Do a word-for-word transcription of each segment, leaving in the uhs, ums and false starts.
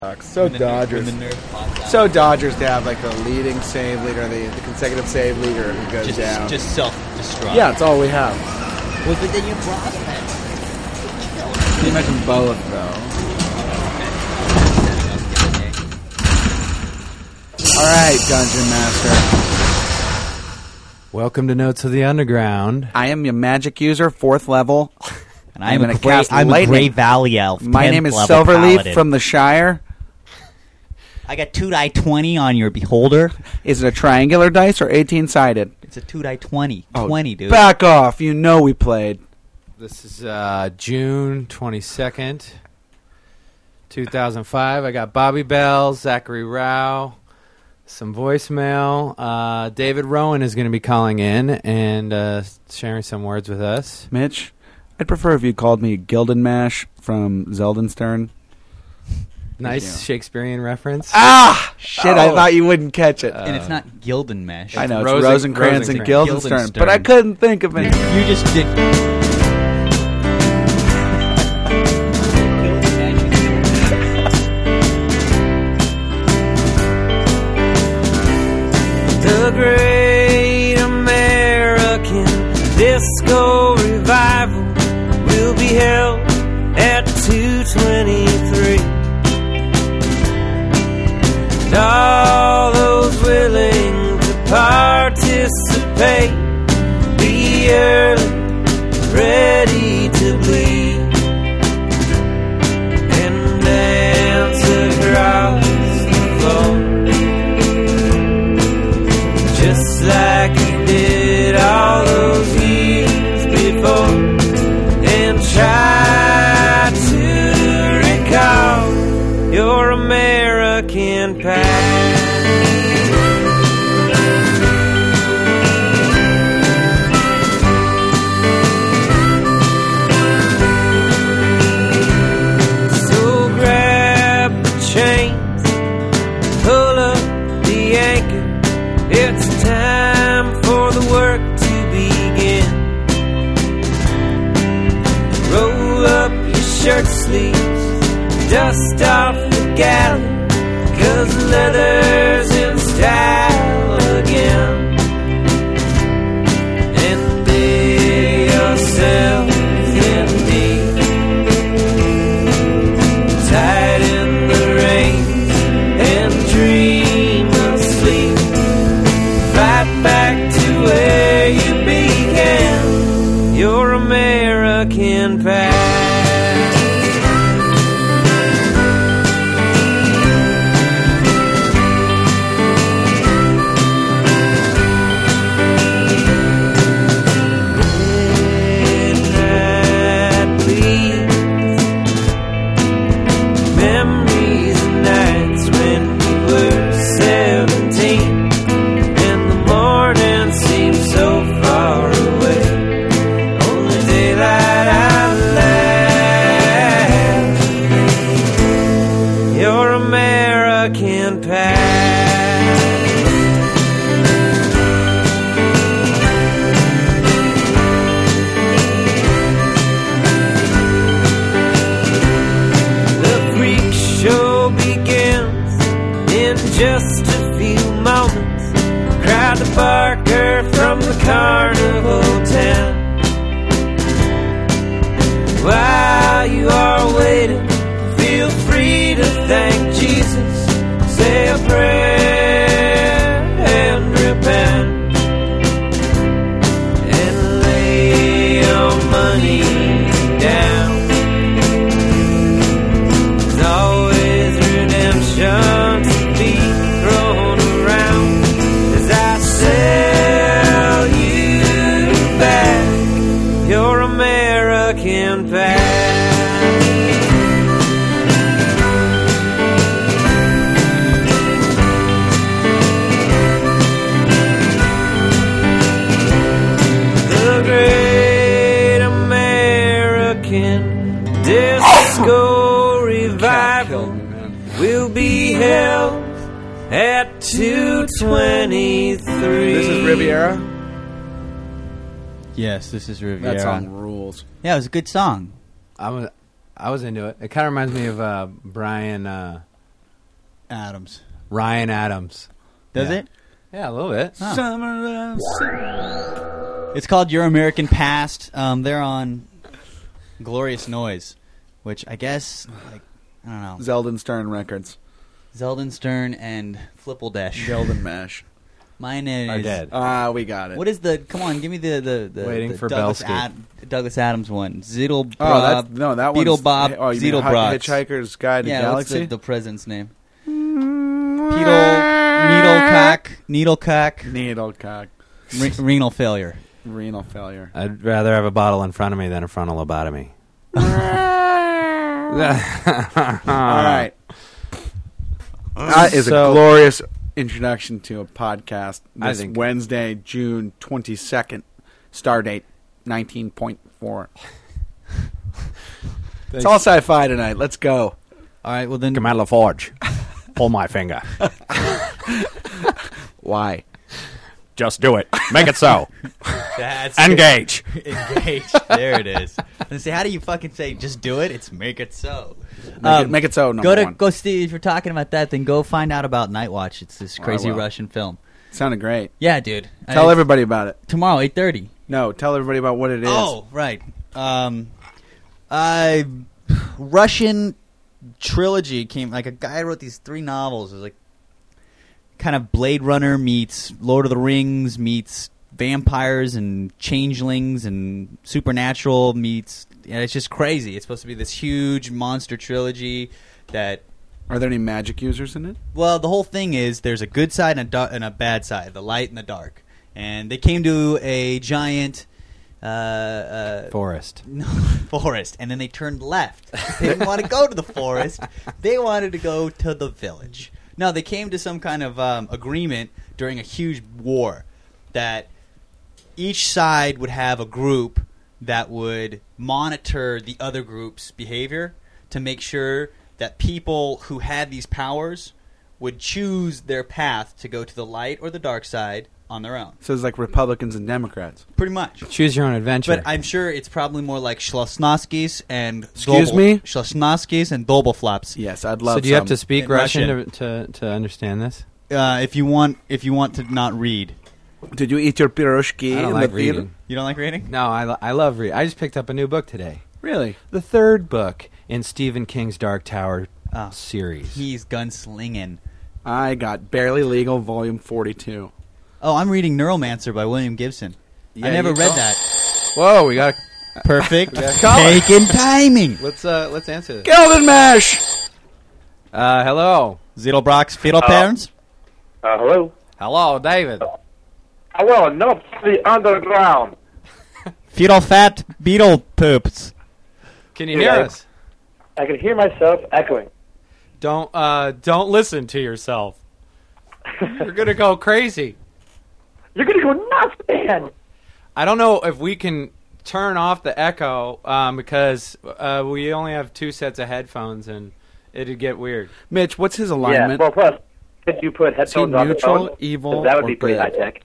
So when the Dodgers. Nerd, when the nerd pops out. So Dodgers to have like the leading save leader, the, the consecutive save leader who goes just, down. Just self-destruct. Yeah, it's all we have. Well, but then you prospect. Can you mention both though? All right, Dungeon Master. Welcome to Notes of the Underground. I am your magic user, fourth level, and I'm, I'm a, gonna gray, cast I'm a lightning. Gray Valley elf. My name is Silverleaf Silverleaf from the Shire. I got two die twenty on your beholder. Is it a triangular dice or eighteen sided? It's a two die twenty. Oh, twenty, dude. Back off! You know we played. This is uh, June twenty-second, two thousand five. I got Bobby Bell, Zachary Rao, some voicemail. Uh, David Rowan is going to be calling in and uh, sharing some words with us. Mitch, I'd prefer if you called me Gildenmash from Zeldenstern. Nice Shakespearean reference. Ah! Shit, Oh. I thought you wouldn't catch it. Uh, and it's not Gildenmesh. I know, it's Rosen- Rosencrantz and Rosencrantz. Guildenstern, Guildenstern. but I couldn't think of it. You just did. The Great American Disco Revival will be held at two twenty-three. And all those willing to participate, be early, ready to bleed, and dance across the floor, just like you did all those years before, and try to recall your American past. So grab the chains, pull up the anchor. It's time for the work to begin. Roll up your shirt sleeves, dust off the galley, 'cause leather's in style again. And dig yourself in deep, tighten the reins and dream of sleep. Right back to where you began, your American past. Midnight bleeds, memories of nights when we were seventeen, and the morning seems so far away. Only daylight I laugh. Your American past. The freak show begins in just a few moments. Crowd to Barker from the carnival tent. While you are waiting, feel free to thank Jesus. Say a prayer and repent, and lay your money down. There's always redemption to be thrown around as I sell you back your American past. The Great American Disco Revival Killed me, man. will be held at two twenty-three. This is Riviera. Yes, this is Riviera. That song rules. Yeah, it was a good song. I was, I was into it. It kind of reminds me of uh, Brian uh, Adams. Ryan Adams. Does Yeah. it? Yeah, a little bit. Oh. Summer of It's called Your American Past. Um, they're on Glorious Noise, which I guess, like, I don't know. Zeldin Stern Records. Zeldin Stern and Flippeldash. Gelden Mash. Mine is. Are dead. Ah, we got it. What is the? Come on, give me the the, the Waiting the for Douglas, Belsky. Ad, Douglas Adams one. Ziddle Oh, that's, no, that one's... Beetle Bob. Oh, you mean Ziddle Hi- Brods. Hitchhiker's Guide to Yeah, what's Galaxy? the, the president's name? Beetle Needlecock. Needlecock. Needlecock. Re- renal failure. Renal failure. I'd rather have a bottle in front of me than a frontal lobotomy. All right. That is So- a glorious introduction to a podcast I this think- Wednesday, June twenty-second. Star date nineteen point four. It's all sci-fi tonight. Let's go. All right. Well then. Commander LaForge, pull my finger. Why? Just do it. Make it so. That's Engage. Engage. There it is. And say, how do you fucking say? Just do it. It's make it so. Make, Um, it, make it so, number Go to one. go, Steve. If you're talking about that, then go find out about Night Watch. It's this Oh, I crazy will. Russian film. Sounded great. Yeah, dude. Tell Uh, everybody about it. tomorrow, eight thirty. No, tell everybody about what it is. Oh, right. Um, uh, Russian trilogy came. Like a guy wrote these three novels. It was like kind of Blade Runner meets Lord of the Rings meets vampires and changelings and supernatural meets. Yeah, it's just crazy. It's supposed to be this huge monster trilogy that. Are there any magic users in it? Well, the whole thing is there's a good side and a, du- and a bad side, the light and the dark. And they came to a giant uh, uh, Forest. no, forest, and then they turned left. They didn't want to go to the forest. They wanted to go to the village. No, they came to some kind of um, agreement during a huge war that each side would have a group that would monitor the other group's behavior to make sure that people who had these powers would choose their path to go to the light or the dark side on their own. So it's like Republicans and Democrats. Pretty much. Choose your own adventure. But I'm sure it's probably more like Schlossnoskis and Excuse Dobel- me? Schlossnoskis and Dobelflaps. Yes, I'd love so do you have to some. speak In Russian, Russian. To, to to understand this? Uh, if you want, if you want to not read, Did you eat your piroshki I don't in like the theater? reading. you don't like reading. No, I, lo- I love reading. I just picked up a new book today. Really? The third book in Stephen King's Dark Tower Oh, series. he's gunslinging. I got Barely Legal, Volume forty-two. Oh, I'm reading Neuromancer by William Gibson. Yeah, I never you- read oh. that. Whoa, we got. Perfect. Yeah, call it. Taking timing. Let's uh let's answer this. Gelden Mash! Uh, hello, Zittelbrock's Fiddle Parents. Uh, hello? hello, David. Hello, not the underground. Fiddle Fat Beetle Poops. Can you Yeah. hear us? I can hear myself echoing. Don't uh don't listen to yourself. You're gonna go crazy. You're gonna go nuts, man! I don't know if we can turn off the echo um, because uh, we only have two sets of headphones and it'd get weird. Mitch, what's his Yeah, alignment? well, plus, could you put Is he headphones on the neutral, phone? evil, 'Cause that would or be pretty good? high-tech.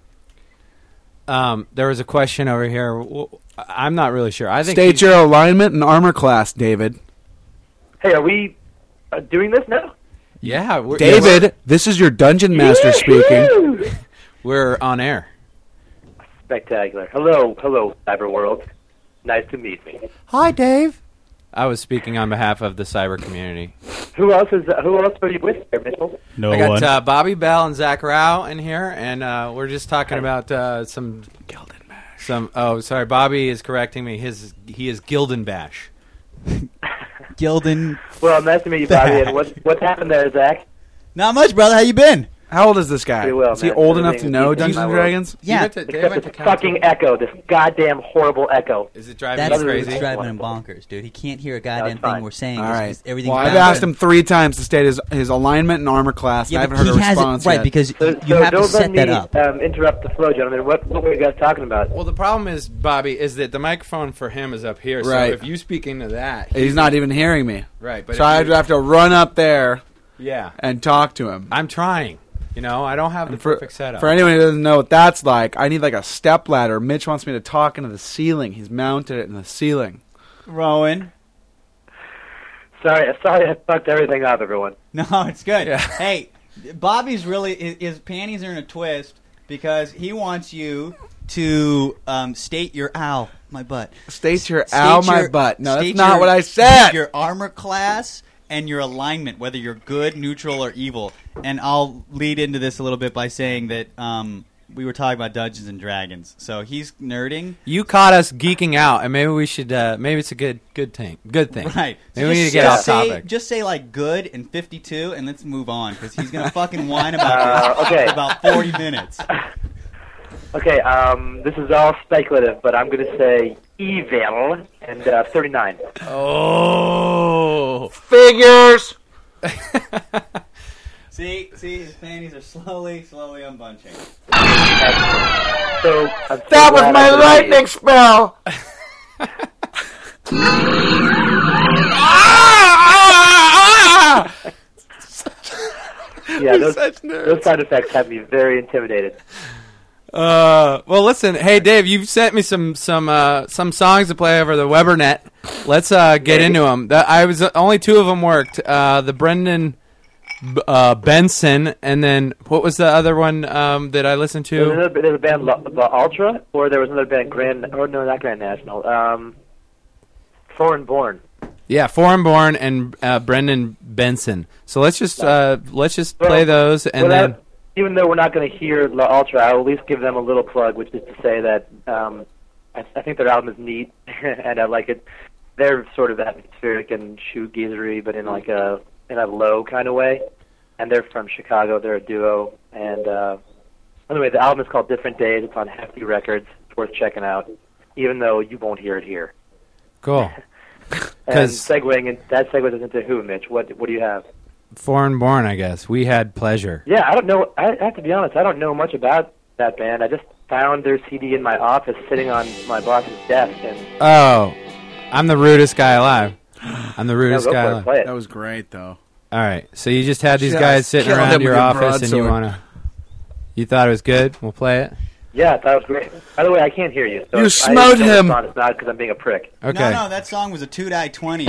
Um, there was a question over here. W- I'm not really sure. I think State he's- your alignment and armor class, David. Hey, are we uh, doing this now? Yeah, we're, David, this is your dungeon master speaking. Woo! we're on air. Spectacular. Hello, hello, cyber world. Nice to meet me. Hi, Dave. I was speaking on behalf of the cyber community. Who else is? Uh, who else are you with there, Mitchell? No I got uh, Bobby Bell and Zach Rao in here, and uh, we're just talking about uh, some Gelden Mash. some. Oh, sorry, Bobby is correcting me. His he is Gildenbash. Gilden. Well, nice to meet you, Bobby. And what what's happened there, Zach? Not much, brother. How you been? How old is this guy? Pretty well, is he man. old enough to Everything know is Dungeons my and world. Dragons? You Yeah. went to- Dave Except went this to fucking Conti- echo, this goddamn horrible echo. Is it driving That's you Another what's crazy? driving him bonkers, dude. He can't hear a goddamn it's thing fine. we're saying. All It's right. just everything. Well, I've bound. asked him three times to state his his alignment and armor class, Yeah, and I but haven't heard he a has response it right yet. because So, you so have to don't set let that me up. um, interrupt the flow, gentlemen. What what were you guys talking about? Well, the problem is, Bobby, is that the microphone for him is up here. So Right. if you speak into that, He's not even hearing me. right. But So if I you- have to run up there yeah, and talk to him. I'm trying. You know, I don't have the And for, perfect setup. for anyone who doesn't know what that's like, I need like a step ladder. Mitch wants me to talk into the ceiling. He's mounted it in the ceiling. Rowan. Sorry, sorry, I fucked everything up, everyone. No, it's good. Yeah. Hey, Bobby's really his, his panties are in a twist because he wants you to um, state your ow my butt. State your State ow my your- butt. No, that's state not your- what I said. Your armor class and your alignment, whether you're good, neutral, or evil. And I'll lead into this a little bit by saying that um, we were talking about Dungeons and Dragons, so he's nerding. You caught us geeking out, and maybe we should. Uh, maybe it's a good, good thing. Good thing. Right. So Maybe we just need to get just off say, topic. Just say like good and fifty-two, and let's move on because he's gonna fucking whine about Uh, this okay. for about forty minutes. Okay, um, this is all speculative, but I'm going to say evil and uh, thirty-nine. Oh. Figures. See, see, his panties are slowly, slowly unbunching. So, I'm so That was glad my I could lightning leave. spell. Yeah, those, such nerds. those sound effects have me very intimidated. Uh, well, listen. Hey, Dave, you've sent me some some uh, some songs to play over the Webernet. Let's uh, get Yeah. into them. The, I was only two of them worked. Uh, the Brendan B- uh, Benson, and then what was the other one um, that I listened There's, to? another, there's a band, La, La Ultra, or there was another band, Grand, or no, not Grand National, um, Foreign Born. Yeah, Foreign Born and uh, Brendan Benson. So let's just uh, let's just Well, play those, and well, then that- even though we're not going to hear La Ultra, I will at least give them a little plug, which is to say that um, I, I think their album is neat, and I like it. They're sort of atmospheric and shoegazery, but in like a in a low kind of way. And they're from Chicago. They're a duo. And uh, anyway, the album is called Different Days. It's on Hefty Records. It's worth checking out, even though you won't hear it here. cool. And 'Cause- segueing, in, that segues us into who, Mitch? What what do you have? Foreign Born, I guess. We had pleasure. Yeah, I don't know. I have to be honest. I don't know much about that band. I just found their C D in my office, sitting on my boss's desk, and Oh, I'm the rudest guy alive. I'm the yeah, rudest go guy for it, alive. play it. That was great, though. All right, so you just had these Yeah, guys sitting killed around him your with your office, and you broadsword. wanna. You thought it was good? We'll play it. Yeah, that was great. By the way, I can't hear you. So You if I smote don't him. respond, It's not because I'm being a prick. Okay. No, no, that song was a two die twenty.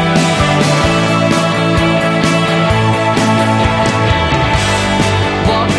Walk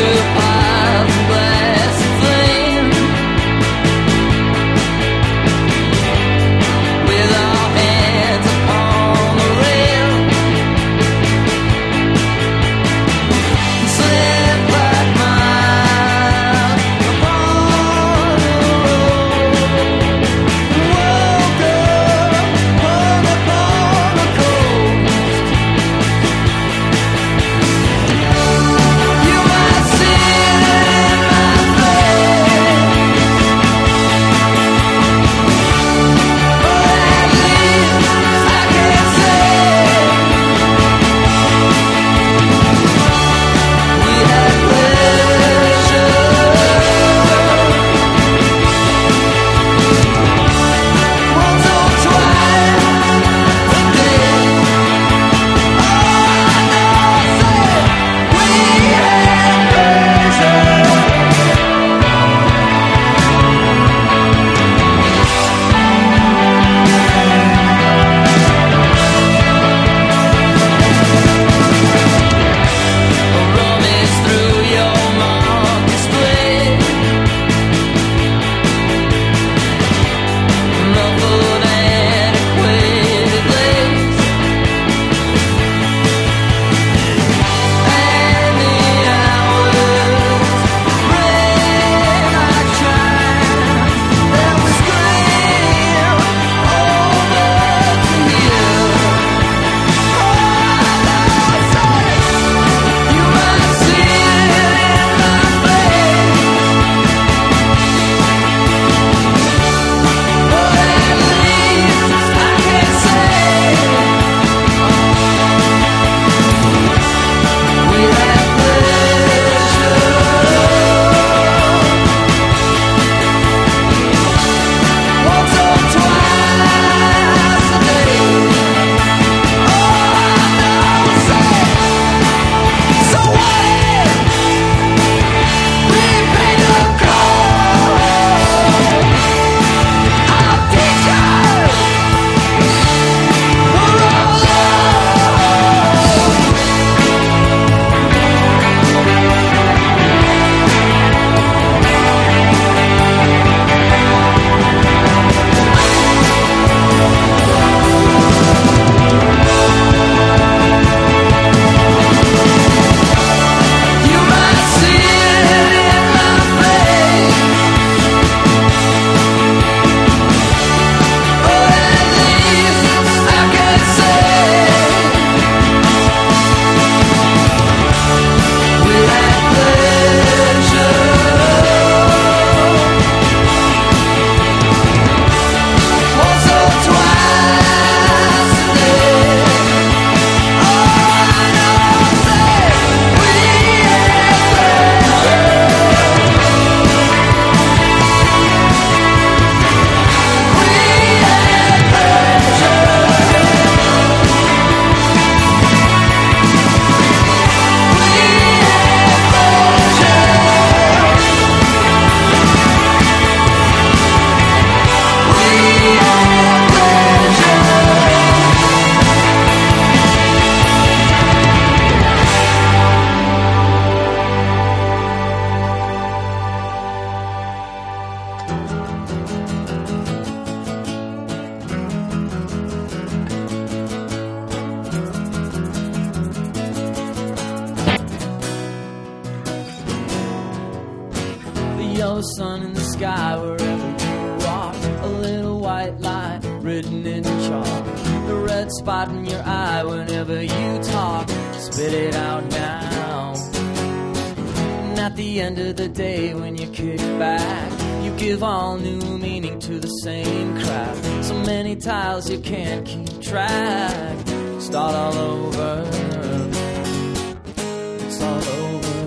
in the sky wherever you walk. A little white line written in chalk. The red spot in your eye whenever you talk. Spit it out now. And at the end of the day when you kick back, you give all new meaning to the same crap. So many tiles you can't keep track. Start all over. It's all over.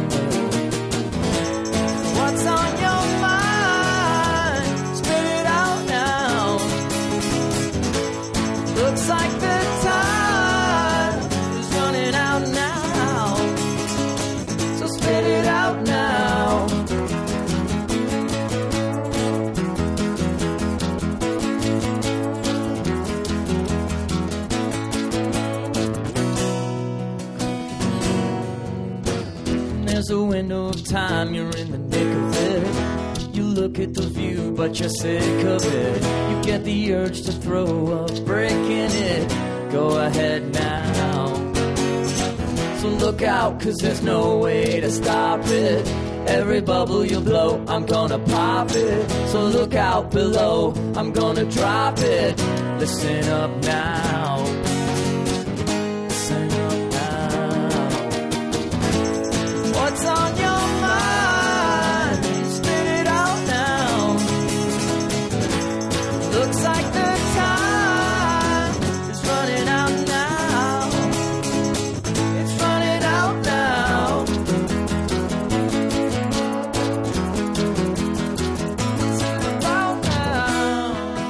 What's on your mind? Spit it out now. Looks like the time is running out now. So spit it out now. There's a window of time, you're in the nick of it. You look at the view, but you're sick of it. You get the urge to throw a brick in it. Go ahead now. So look out, cause there's no way to stop it. Every bubble you blow, I'm gonna pop it. So look out below, I'm gonna drop it. Listen up now. Listen up now. What's on your mind? Spit it out now. Looks like the time is running out now. It's running out now. What's it about now?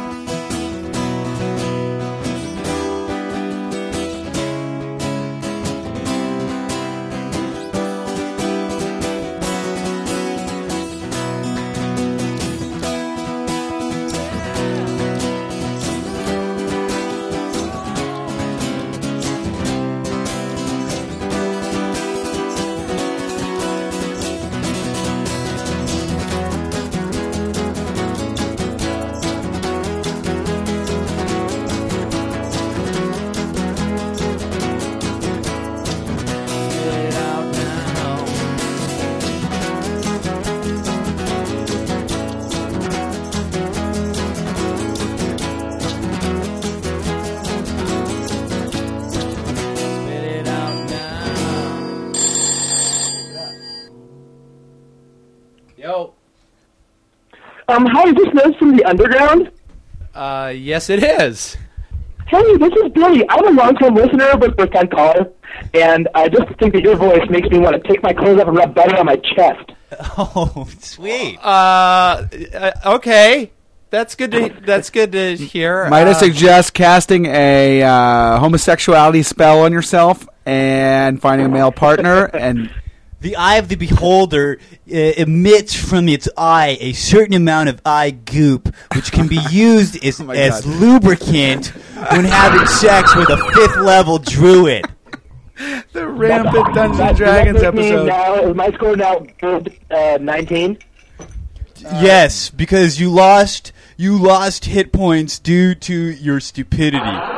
Spit it out now. Spit it out now. Yo. Um, hi, is this Nose from the Underground? Uh, yes, it is. Hey, this is Billy. I'm a long-time listener, but first-time caller, and I just think that your voice makes me want to take my clothes off and rub butter on my chest. Oh, sweet. Uh, uh, okay. That's good to that's good to hear. Might I Uh, suggest casting a uh, homosexuality spell on yourself and finding a male partner and The eye of the beholder uh, emits from its eye a certain amount of eye goop, which can be used as, Oh my as God. lubricant when having sex with a fifth level druid. the rampant Dungeons That- and Dragons does that make me episode. Now, is my score now good, uh, nineteen? Yes, because you lost you lost hit points due to your stupidity.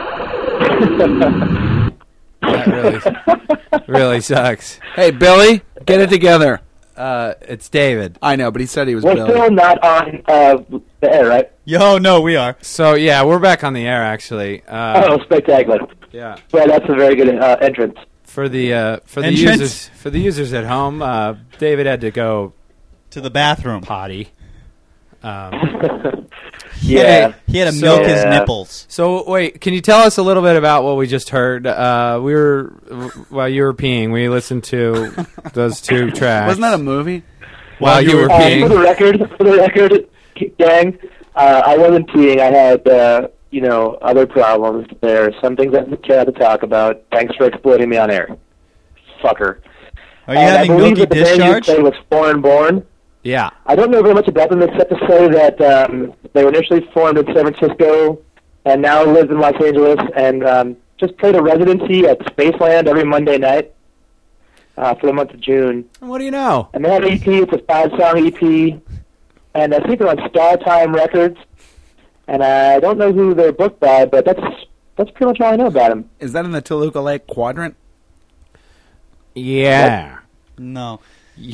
That really, really sucks. Hey, Billy, get it together. Uh, it's David. I know, but he said he was We're Billy. still not on uh, the air, right? Yo, no, we are. So yeah, we're back on the air actually. Uh, Oh, spectacular. yeah. Well, that's a very good uh, entrance. For the uh, for the Entrance? users for the users at home, uh, David had to go To the bathroom. potty. Um, Yeah. He had to So- milk his Yeah. nipples. so wait, can you tell us a little bit about what we just heard? Uh, we were while you were peeing, we listened to those two tracks. Wasn't that a movie? while you were Uh, for peeing? the record, for the record, gang, uh, I wasn't peeing. I had, uh, you know, other problems. There are some things I had to talk about. Thanks for exploiting me on air, fucker. Are you And having I believe milky that the band you discharge? played was Foreign Born. Yeah. I don't know very much about them except to say that um, they were initially formed in San Francisco and now live in Los Angeles and um, just played a residency at Spaceland every Monday night uh, for the month of June. What do you know? And they have an E P. It's a five-song E P, and I think they're on Star Time Records. And I don't know who they're booked by, but that's that's pretty much all I know about them. Is that in the Toluca Lake quadrant? Yeah. No.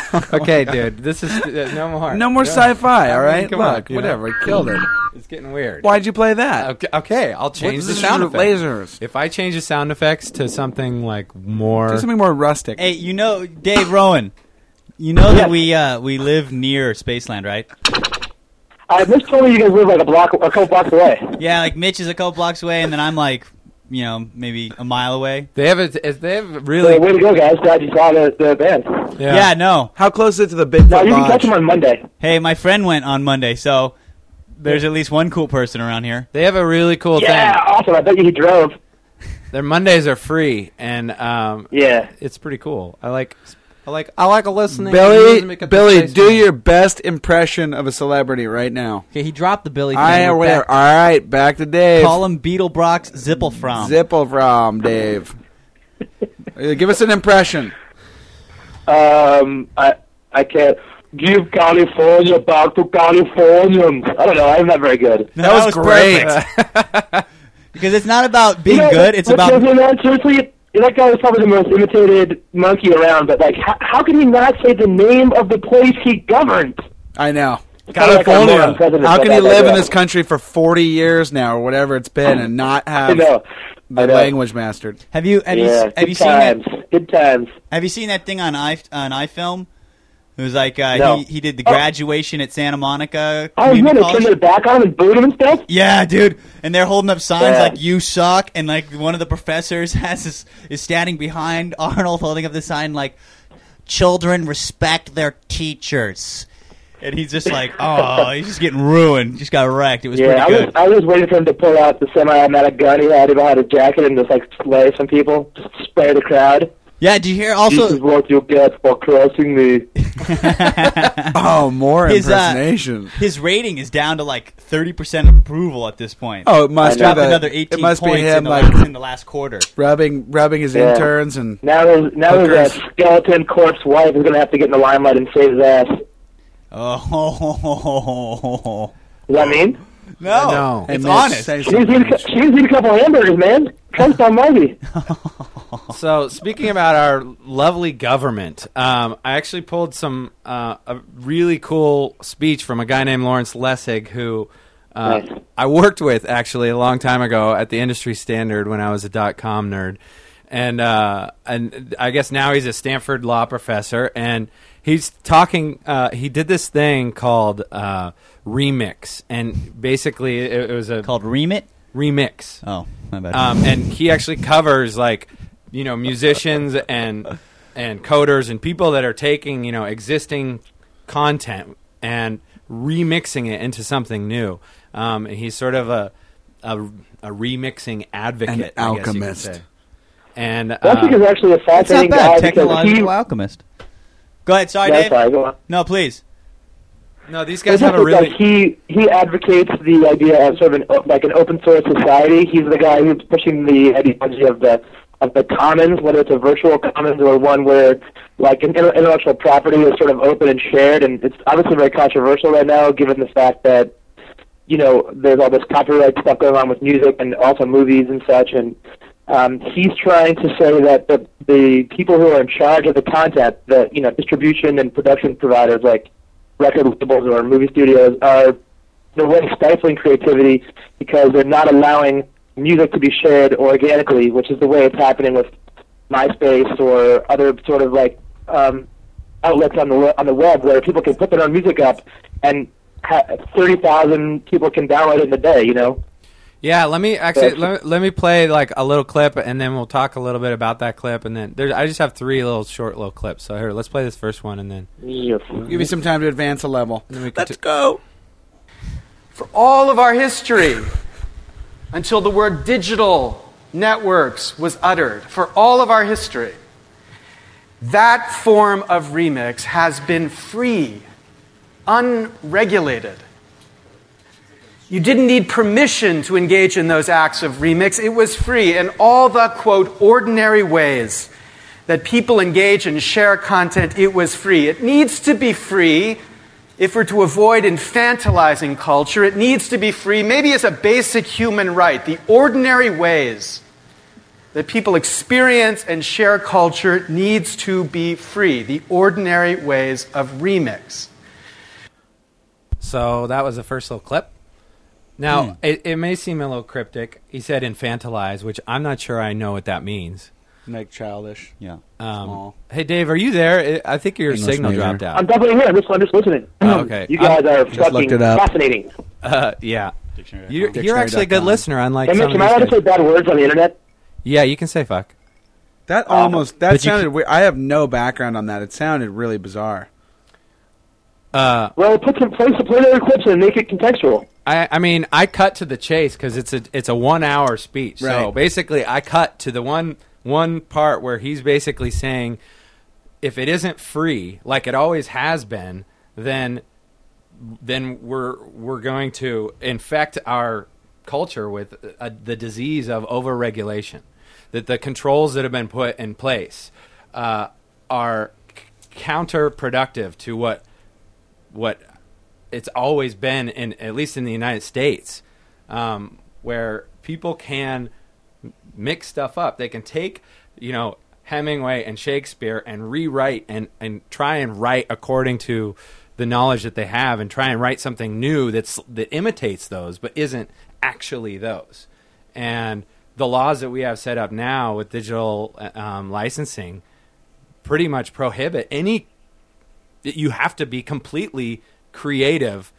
Okay, dude. This is uh, no more. No more sci-fi, all right? Come on, Look, you know. whatever. We killed it. It's getting weird. Why'd you play that? Okay, okay, I'll change What's the this sound with effects. lasers? If I change the sound effects to something like more, Do something more rustic. Hey, you know, Dave Rowan, you know that we uh, we live near Spaceland, right? Uh, Mitch told me you guys live like a block, a couple blocks away. Yeah, like Mitch is a couple blocks away, and then I'm like, you know, maybe a mile away. they have a, they have a So, really. way to go, guys! Glad you saw the, the band. Yeah, no. How close is it to the Bigfoot Now you can Lodge? catch them on Monday. Hey, my friend went on Monday, so there's at least one cool person around here. They have a really cool Yeah, thing. awesome! I bet you he drove. Their Mondays are free, and um, Yeah. it's pretty cool. I like, I like, I like listening. to Billy, music at the Billy, station. do your best impression of a celebrity right now. Okay, he dropped the Billy thing. I We're aware. back. All right, back to Dave. Call him Beetlebrox Zippelfrom. Zippelfrom, Dave. Uh, Give us an impression. Um, I I can't give California back to Californians. I don't know. I'm not very good. No, That was great. perfect. Because it's not about being You know, good, it's but about... seriously, man, seriously, that guy was probably the most imitated monkey around. But like, how, how can he not say the name of the place he governed? I know. Kinda like our moron California. president How said can you that, live in yeah. this country for forty years now, or whatever it's been, and not I have know. the I know. language mastered? Have you have yeah, you have good you seen that times. Good times. have you seen that thing on i on iFilm? It was like uh, No. he he did the Oh. graduation at Santa Monica. Oh, yeah, Community they College. turned their back on him and booed him and stuff? Yeah, dude. And they're holding up signs Yeah. like "You suck," and like one of the professors has this, is standing behind Arnold holding up the sign like "Children respect their teachers." And he's just like, oh, he's just getting ruined. Just got wrecked. It was Yeah, I pretty was, good. I was waiting for him to pull out the semi-automatic gun he had behind his jacket and just, like, slay some people. Just spray the crowd. Yeah, did you hear This is also what you get for crossing me. Oh, more His, uh, impersonation. his rating is down to like thirty percent approval at this point. Oh, it must I be dropped the, another eighteen it must be points him in, the like last, in the last quarter. rubbing rubbing his Yeah. interns and Now his, now his uh, Hookers. skeleton corpse wife is going to have to get in the limelight and save his ass. Oh, Does that mean? no, No. Hey, it's Mitch, honest. say She needs to something. eat a cou- she needs to eat a couple of hamburgers, man. Trump's almighty. So, speaking about our lovely government, um, I actually pulled some uh, a really cool speech from a guy named Lawrence Lessig, who uh, Nice. I worked with actually a long time ago at the Industry Standard when I was a dot com nerd, and uh, and I guess now he's a Stanford law professor, and he's talking. Uh, he did this thing called uh, Remix, and basically it, it was a Called Remit. remix. Oh, my bad. Um, and he actually covers like, you know, musicians and and coders and people that are taking, you know, existing content and remixing it into something new. Um, and he's sort of a a, a remixing advocate, An I guess you could alchemist. say. And Lessig uh, is actually a It's not fascinating bad. guy because he... Technological alchemist. Go ahead. Sorry, Yeah, Dave. sorry, go on. No, please. no, these guys It's have a just really like he he advocates the idea of sort of an o- like an open source society. He's the guy who's pushing the ideology of the of the commons, whether it's a virtual commons or one where like an inter- intellectual property is sort of open and shared. And it's obviously very controversial right now, given the fact that you know there's all this copyright stuff going on with music and also movies and such. And um, he's trying to say that the the people who are in charge of the content, the you know distribution and production providers like record labels or movie studios are in a way stifling creativity because they're not allowing music to be shared organically, which is the way it's happening with MySpace or other sort of like um, outlets on the we- on the web where people can put their own music up and ha- thirty thousand people can download it in a day. You know. Yeah, let me actually Yes. let, let me play like a little clip, and then we'll talk a little bit about that clip, and then there, I just have three little short little clips. So here, let's play this first one, and then, Yes. give me some time to advance a level. then we can Let's t- go. For all of our history, until the word digital networks was uttered, for all of our history, that form of remix has been free, unregulated. You didn't need permission to engage in those acts of remix. It was free in all the, quote, ordinary ways that people engage and share content. It was free. It needs to be free if we're to avoid infantilizing culture. It needs to be free, maybe as a basic human right, the ordinary ways that people experience and share culture needs to be free. The ordinary ways of remix. So that was the first little clip. Now, Hmm. it, it may seem a little cryptic. He said infantilize, which I'm not sure I know what that means. Like childish. Yeah. Um, Small. hey, Dave, are you there? I I think your English signal major. dropped I'm out. definitely here. I'm just, I'm just listening. Oh, okay. You guys are Just fucking looked it up. fascinating. Uh, yeah. Dictionary. You're, Dictionary you're actually a good dot com. listener, unlike Hey, some Mitch, of am I allowed these to say guys. bad words on the internet? Yeah, you can say fuck. That almost that But you sounded weird. I have no background on that. It sounded really bizarre. Uh, Well, put some play some play other clips and make it contextual. I, I mean, I cut to the chase because it's a it's a one hour speech. So Right. basically, I cut to the one one part where he's basically saying, if it isn't free, like it always has been, then then we're we're going to infect our culture with uh, the disease of overregulation. That the controls that have been put in place uh, are c- counterproductive to what what it's always been in, at least in the United States, um, where people can m- mix stuff up. They can take, you know, Hemingway and Shakespeare and rewrite and, and try and write according to the knowledge that they have and try and write something new that's that imitates those but isn't actually those. And the laws that we have set up now with digital um, licensing pretty much prohibit any. You have to be completely creative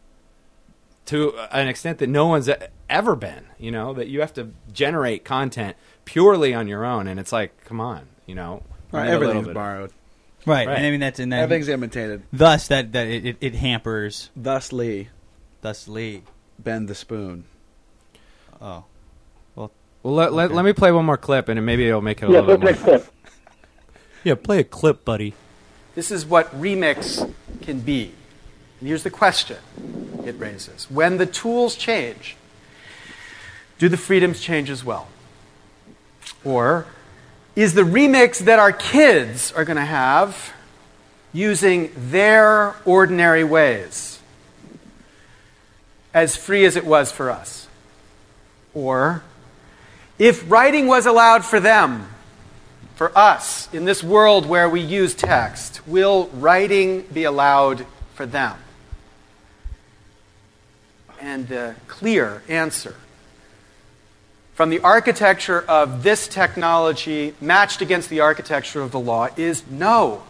to an extent that no one's ever been. You know, that you have to generate content purely on your own, and it's like, come on, you know, we need a little Everything's bit of- borrowed. Right. Right. And I mean that's and that, Everything's imitated. thus that that it, it, it hampers Thusly, thusly. bend the spoon. Oh. Well, let, let, Okay. let me play one more clip, and maybe it'll make it a Yeah, little let's bit next more. clip. Yeah, play a clip, buddy. This is what remix can be. And here's the question it raises. When the tools change, do the freedoms change as well? Or is the remix that our kids are going to have using their ordinary ways as free as it was for us? Or if writing was allowed for them, for us, in this world where we use text, will writing be allowed for them? And the clear answer from the architecture of this technology matched against the architecture of the law is no.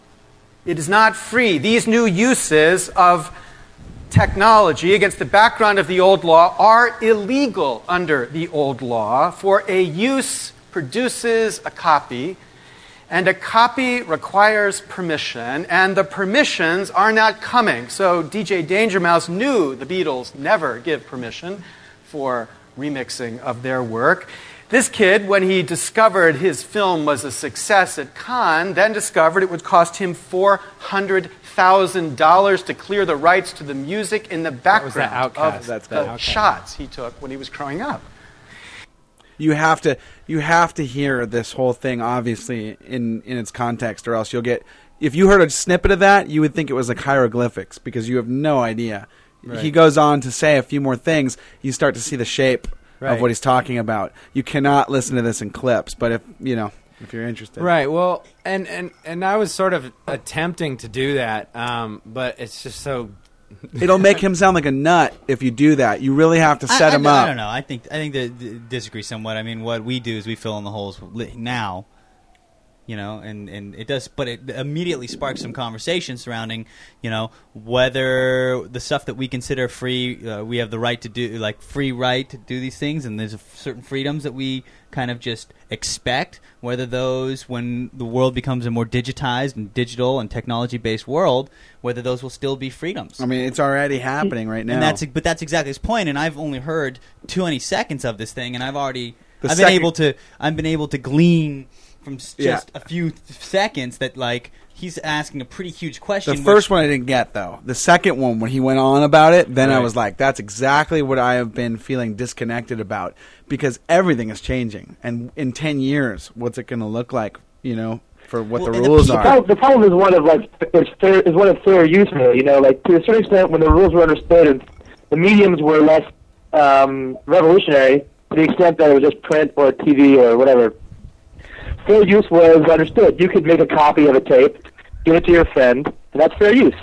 It is not free. These new uses of technology against the background of the old law are illegal under the old law, for a use produces a copy, and a copy requires permission, and the permissions are not coming. So D J Danger Mouse knew the Beatles never give permission for remixing of their work. This kid, when he discovered his film was a success at Cannes, then discovered it would cost him four hundred thousand dollars to clear the rights to the music in the was the background Outkast. of That's the the Outkast. shots he took when he was growing up. You have to you have to hear this whole thing obviously in in its context, or else you'll get. If you heard a snippet of that, you would think it was like hieroglyphics because you have no idea. Right. He goes on to say a few more things. You start to see the shape Right. of what he's talking about. You cannot listen to this in clips, but if you know if you're interested, Right. Well, and, and, and I was sort of attempting to do that, um, but it's just so. it'll make him sound like a nut if you do that. You really have to set I, him I, up. I don't know. I think I think that th- disagree somewhat. I mean, what we do is we fill in the holes li- now, you know, and, and it does, but it immediately sparks some conversation surrounding, you know, whether the stuff that we consider free, uh, we have the right to do, like free right to do these things, and there's a f- certain freedoms that we kind of just expect, whether those, when the world becomes a more digitized and digital and technology-based world, whether those will still be freedoms. I mean, it's already happening right now. And that's but that's exactly his point. And I've only heard twenty seconds of this thing, and I've already The I've second- been able to I've been able to glean from s- Yeah. just a few th- seconds that like he's asking a pretty huge question. The which- first one I didn't get, though. The second one, when he went on about it, then I Right. was like, that's exactly what I have been feeling disconnected about. Because everything is changing. And in ten years, what's it going to look like, you know, for what Well, the and the rules people- The are? problem, the problem is one of like is fair is one of fair use. Really, you know, like to a certain extent, when the rules were understood and the mediums were less um, revolutionary, to the extent that it was just print or T V or whatever. Fair use was understood. You could make a copy of a tape, give it to your friend, and that's fair use.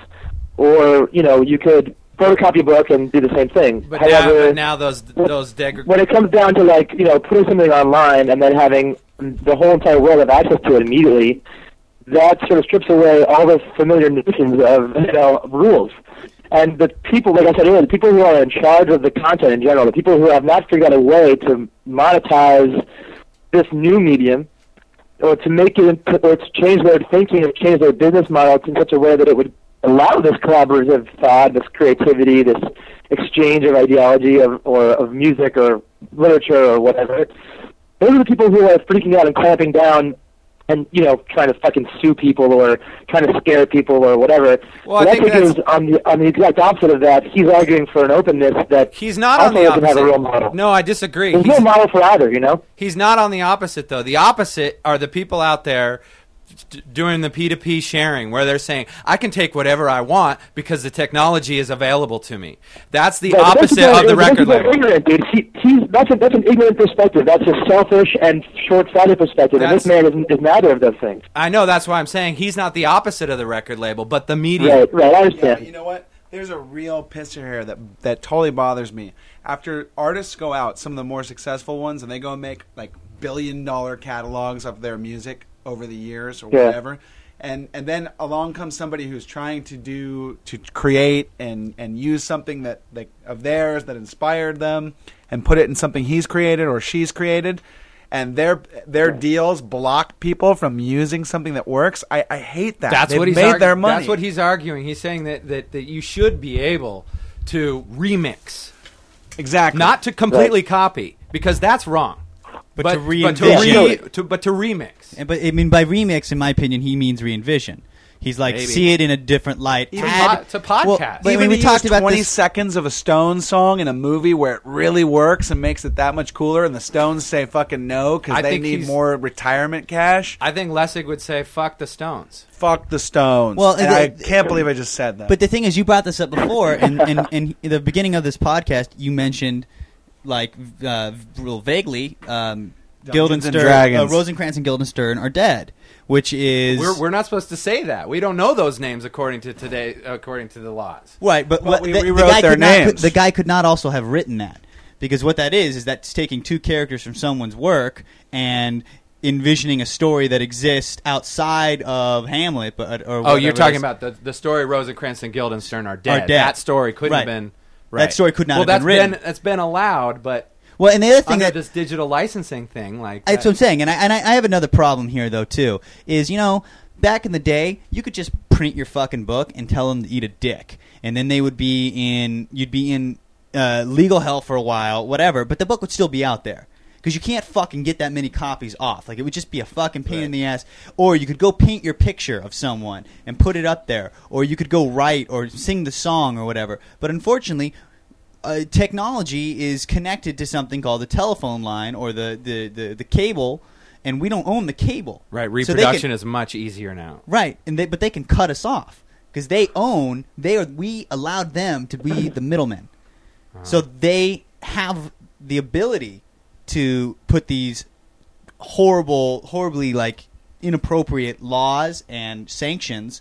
Or, you know, you could photocopy a book and do the same thing. But However, now, but now those those deg- when it comes down to, like, you know, putting something online and then having the whole entire world have access to it immediately, that sort of strips away all the familiar notions of, you know, rules. And the people, like I said earlier, the people who are in charge of the content in general, the people who have not figured out a way to monetize this new medium, or to make it, or to change their thinking, or change their business model in such a way that it would allow this collaborative thought, this creativity, this exchange of ideology, of, or of music, or literature, or whatever. Those are the people who are freaking out and clamping down, and, you know, trying to fucking sue people or trying to scare people or whatever. Well, I think is that's- on the on the exact opposite of that. He's arguing for an openness that He's not also on the doesn't have a opposite. real model. No, I disagree. There's He's, no model for either, you know? he's not on the opposite, though. The opposite are the people out there d- doing the P two P sharing, where they're saying, I can take whatever I want because the technology is available to me. That's the But those opposite people- of the those record people are label. ignorant, dude. He, he's, that's, a, that's an ignorant perspective. That's a selfish and short-sighted perspective, and this That's- man is, is neither of those things. I know, that's why I'm saying he's not the opposite of the record label, but the media. Right, right, I Yeah, understand. you know what? There's a real pisser here that that totally bothers me. After artists go out, some of the more successful ones, and they go and make like billion dollar catalogs of their music over the years or Yeah. whatever, and and then along comes somebody who's trying to do to create and and use something that, that of theirs that inspired them and put it in something he's created or she's created. And their their deals block people from using something that works. I, I hate that. That's They've what he's made argu- their money. That's what he's arguing. He's saying that, that, that you should be able to remix, exactly. not to completely copy, because that's wrong. But, But, to but, reinvent. to re, to, but to remix. And- But I mean, by remix, in my opinion, he means re-envision. He's like, Maybe. see it in a different light. Even Add- po- it's a podcast. Well, but I Even mean, we to talked use about twenty this. seconds of a Stones song in a movie where it really works and makes it that much cooler, and the Stones say fucking no because I they think need he's- more retirement cash. I think Lessig would say, fuck the Stones. Fuck the Stones. Well, and the- I can't believe I just said that. But the thing is, you brought this up before, and, and, and in the beginning of this podcast, you mentioned, like, uh, real vaguely, um, Dungeons and Guildenstern, uh, Dragons. Rosencrantz and Guildenstern are dead, which is We're, we're not supposed to say that. We don't know those names according to today, according to the laws. right. But Well, what, we the, rewrote the guy their could not, names. the guy could not also have written that, because what that is is that's taking two characters from someone's work and envisioning a story that exists outside of Hamlet. But or Oh, whatever you're it talking is. about the the story Rosencrantz and Guildenstern are dead. Are dead. That story couldn't have Right. been. That Right. story could not well, have been that's written. been that's been allowed, but Well, and the other thing under that this digital licensing thing, like That's that- what I'm saying, and I and I, I have another problem here though too. Is you know back in the day you could just print your fucking book and tell them to eat a dick, and then they would be in you'd be in uh, legal hell for a while, whatever. But the book would still be out there because you can't fucking get that many copies off. Like it would just be a fucking pain in the ass. Or you could go paint your picture of someone and put it up there, or you could go write or sing the song or whatever. But unfortunately. Uh, technology is connected to something called the telephone line or the, the, the, the cable, and we don't own the cable. right. So they Reproduction can- is much easier now. right, and they, but they can cut us off because they own. They are. We allowed them to be the middlemen, so they have the ability to put these horrible, horribly like inappropriate laws and sanctions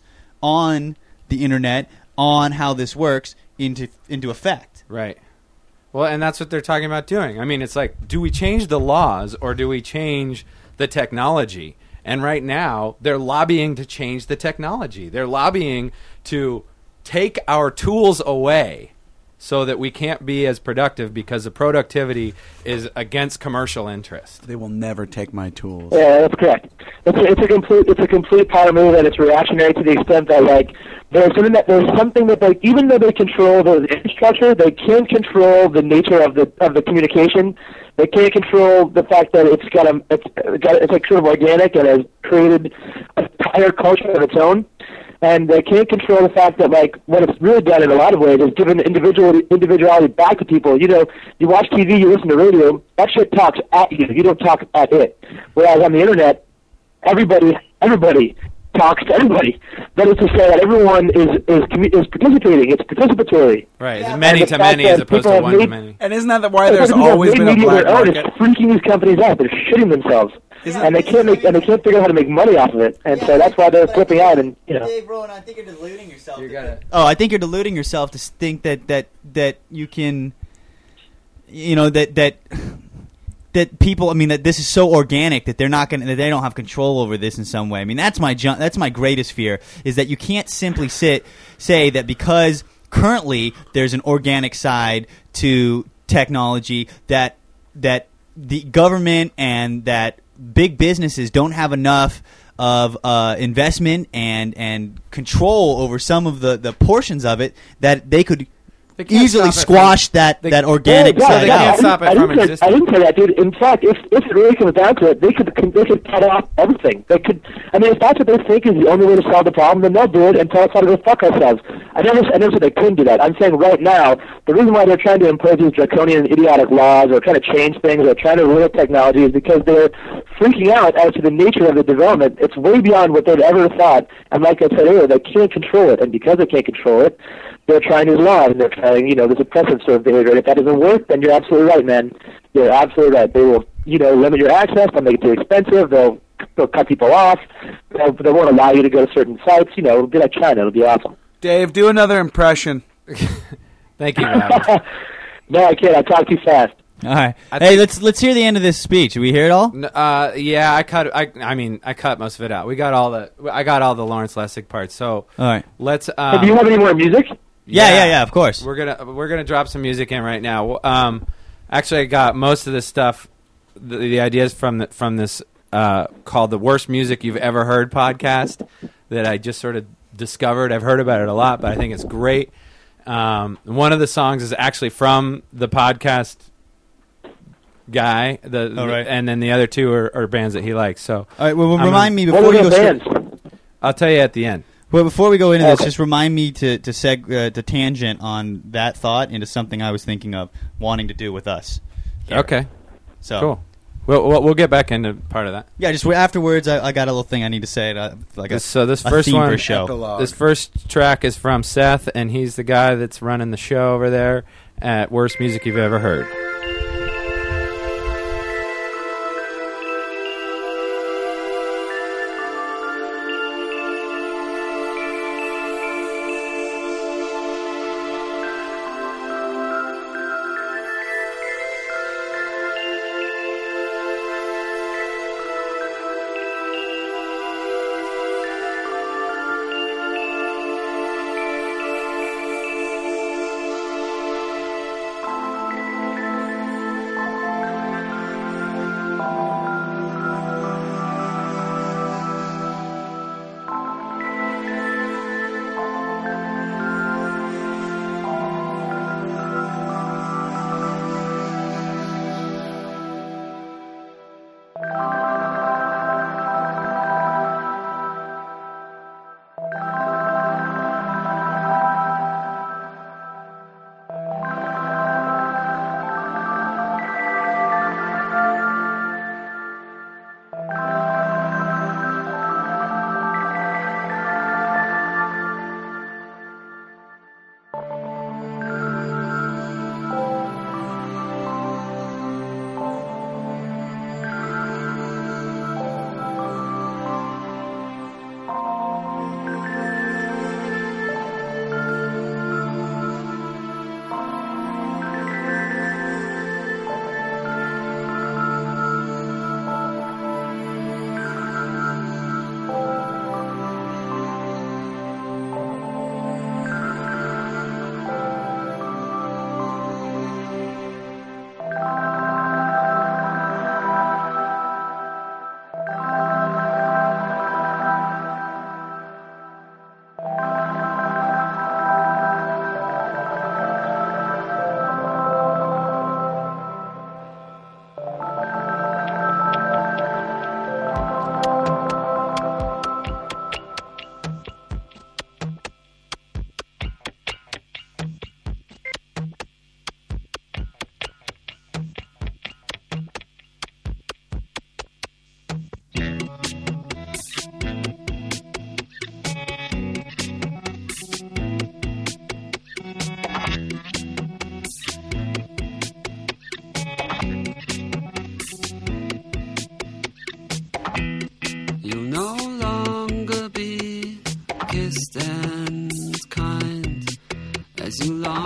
on the internet on how this works into into effect. Right. Well, and that's what they're talking about doing. I mean, it's like, do we change the laws or do we change the technology? And right now, they're lobbying to change the technology. They're lobbying to take our tools away so that we can't be as productive because the productivity is against commercial interest. they will never take my tools. Yeah, that's correct. It's a, it's a complete it's a complete power move, and it's reactionary to the extent that like there's something that there's something that like even though they control the infrastructure, they can't control the nature of the of the communication. They can't control the fact that it's got a it's got it's like sort of organic and has created an entire culture of its own. And they can't control the fact that, like, what it's really done in a lot of ways is given individual individuality back to people. You know, you watch T V, you listen to radio, that shit talks at you. You don't talk at it. Whereas on the internet, everybody, everybody talks to everybody. That is to say that everyone is is commu- is participating. It's participatory. Right, Yeah. many And the to fact many as that opposed people to have one to made- many. And isn't that why there's Because people have always made been a media black their own. market? It's freaking these companies out. They're shitting themselves, Yeah. and they can't make and they can't figure out how to make money off of it. And so that's why they're But- flipping out. And you know, Dave Rowan, I think you're deluding yourself. You to gotta- think- oh, I think you're deluding yourself to s- think that that that you can, you know, that that that people. I mean, that this is so organic that they're not going. That they don't have control over this in some way. I mean, that's my ju- that's my greatest fear is that you can't simply sit say that because currently there's an organic side to technology that that the government and that big businesses don't have enough of uh, investment and and control over some of the, the portions of it that they could They can't easily stop it from- squash that, they- that organic Yeah, so side they yeah, can't out. I stop didn't- it from I didn't say- existing. I didn't say that, dude. In fact, if if it really comes down to it, they could they could cut off everything. They could. I mean, if that's what they think is the only way to solve the problem, then they'll do it and tell us how to go fuck ourselves. I never, I never said they couldn't do that. I'm saying right now, the reason why they're trying to impose these draconian, idiotic laws or trying to change things or trying to limit technology is because they're freaking out as to the nature of the development. It's way beyond what they'd ever thought. And like I said earlier, they can't control it. And because they can't control it, they're trying these laws and they're trying, you know, this oppressive sort of behavior. And if that doesn't work, then you're absolutely right, man. You're absolutely right. They will, you know, limit your access. They'll make it too expensive. They'll, they'll cut people off. They'll, they won't allow you to go to certain sites. You know, it'll be like China. It'll be awesome. Dave, do another impression. Thank you, Rob. No, I can't. I talk too fast. All right. I Hey, think- let's let's hear the end of this speech. Did we hear it all? N- Uh, yeah, I cut. I, I mean, I cut most of it out. We got all the. I got all the Lawrence Lessig parts. So All right. let's. Hey, Um, do you have any more music? Yeah, yeah, yeah. Of course. We're gonna we're gonna drop some music in right now. Um, actually, I got most of this stuff. The, the ideas from the, from this uh, called "The Worst Music You've Ever Heard" podcast that I just sort of discovered. I've heard about it a lot, but I think it's great. Um, one of the songs is actually from the podcast guy. The, Oh, right. and then the other two are, are bands that he likes. So All right. Well, well I'm remind me What before are you the go. bands? straight- I'll tell you at the end. Well, before we go into this, Okay. just remind me to to seg uh, to tangent on that thought into something I was thinking of wanting to do with us. here. Okay, So cool. We'll, we'll we'll get back into part of that. yeah, just w- afterwards, I, I got a little thing I need to say. Uh, like a, This- so this a first theme one, for a show. Epilogue. This first track is from Seth, and he's the guy that's running the show over there at Worst Music You've Ever Heard.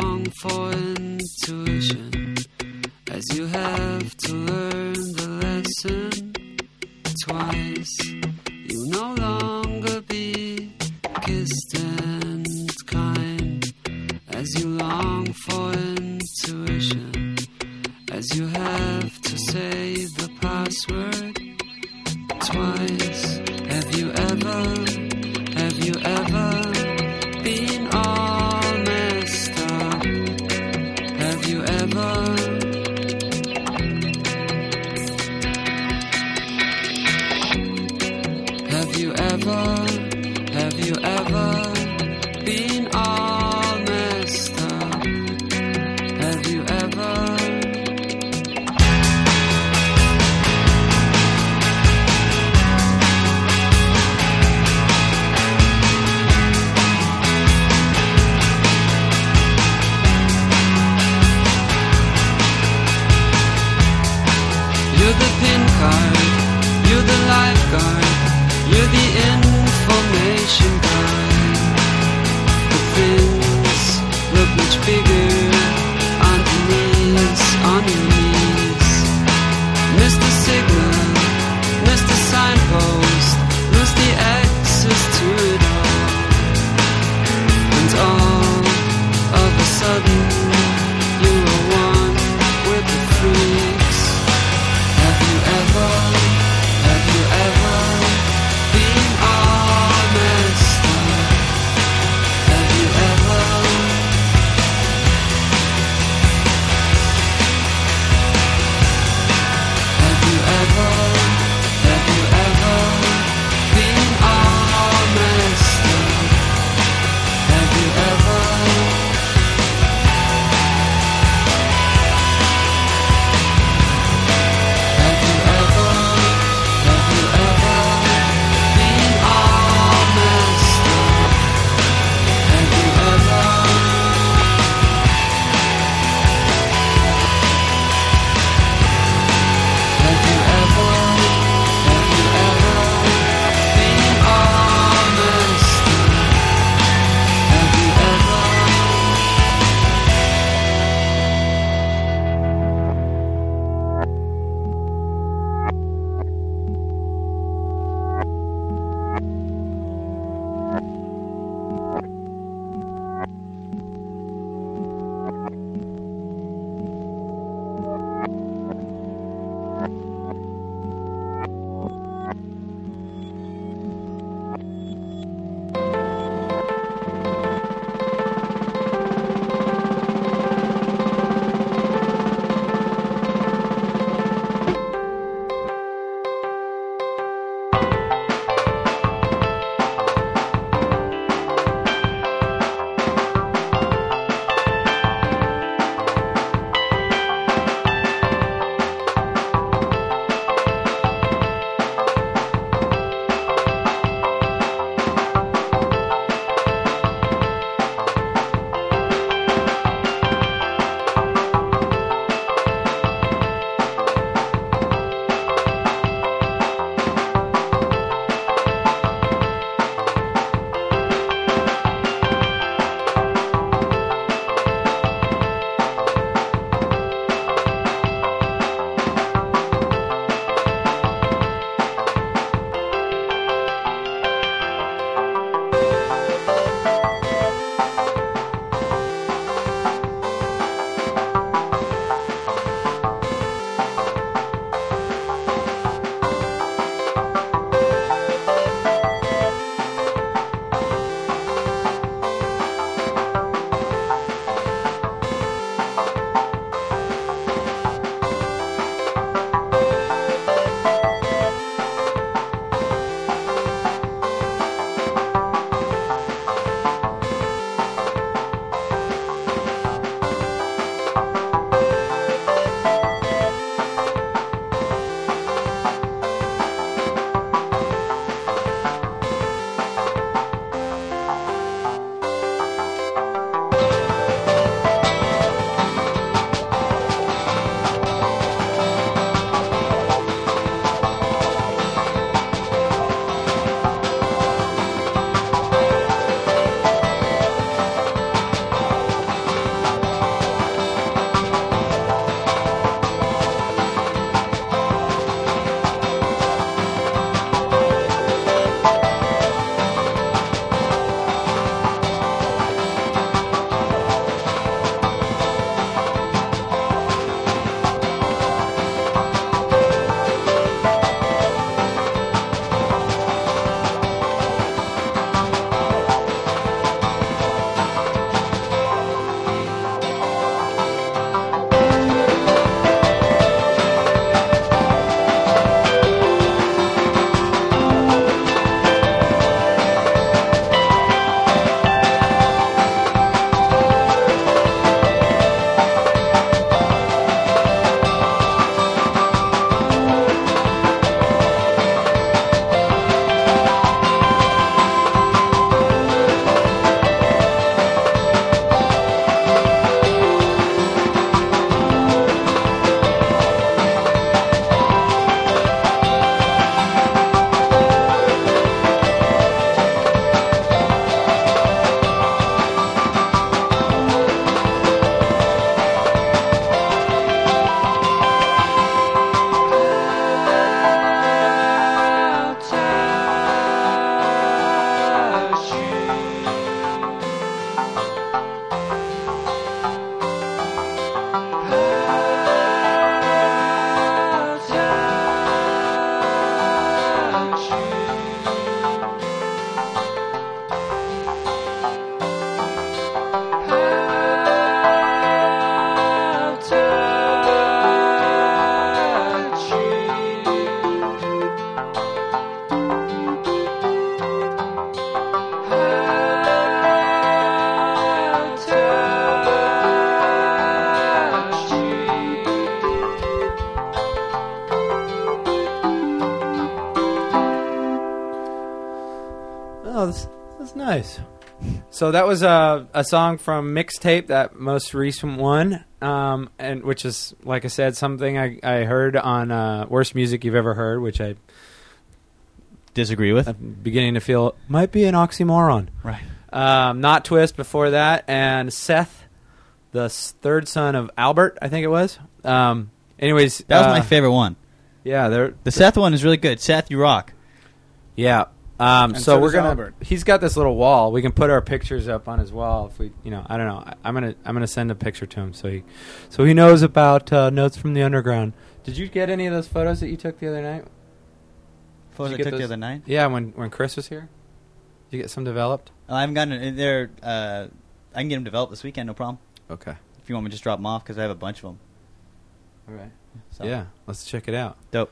long for intuition, as you have to learn the lesson twice. You no longer be kissed and kind, as you long for intuition, as you have to say the password twice. Have you ever, have you ever been all messed up? Have you ever? Have you ever, have you ever been all messed up? Have you ever? You're the pin card, you're the lifeguard, you're the information guy. The things look much bigger on your knees, on your knees. Mister Signal, Mister Signpost, lose the access to it all. And all of a sudden, you are one with the freaks. Have you ever, have you ever been all messed up? Have you ever? Have you ever, have you ever been all messed up? Have you ever? Nice. So that was a, a song from Mixtape, that most recent one, um, and which is, like I said, something I, I heard on uh, Worst Music You've Ever Heard, which I Disagree with? I'm beginning to feel might be an oxymoron. Right. Um, Not Twist before that, and Seth, the s- third son of Albert, I think it was. Um, anyways, That was uh, my favorite one. Yeah, they're The Seth one is really good. Seth, you rock. yeah. Um, And so, so we're does gonna. Albert. He's got this little wall. We can put our pictures up on his wall if we, you know. I don't know. I, I'm gonna. I'm gonna send a picture to him so he, so he knows about uh, Notes from the Underground. Did you get any of those photos that you took the other night? Photos Did I you get took the those? other night. Yeah, when when Chris was here. Did you get some developed? Oh, I haven't gotten it. They're, uh, I can get them developed this weekend, no problem. Okay. If you want me to just drop them off, because I have a bunch of them. All right. So. Yeah. Let's check it out. Dope.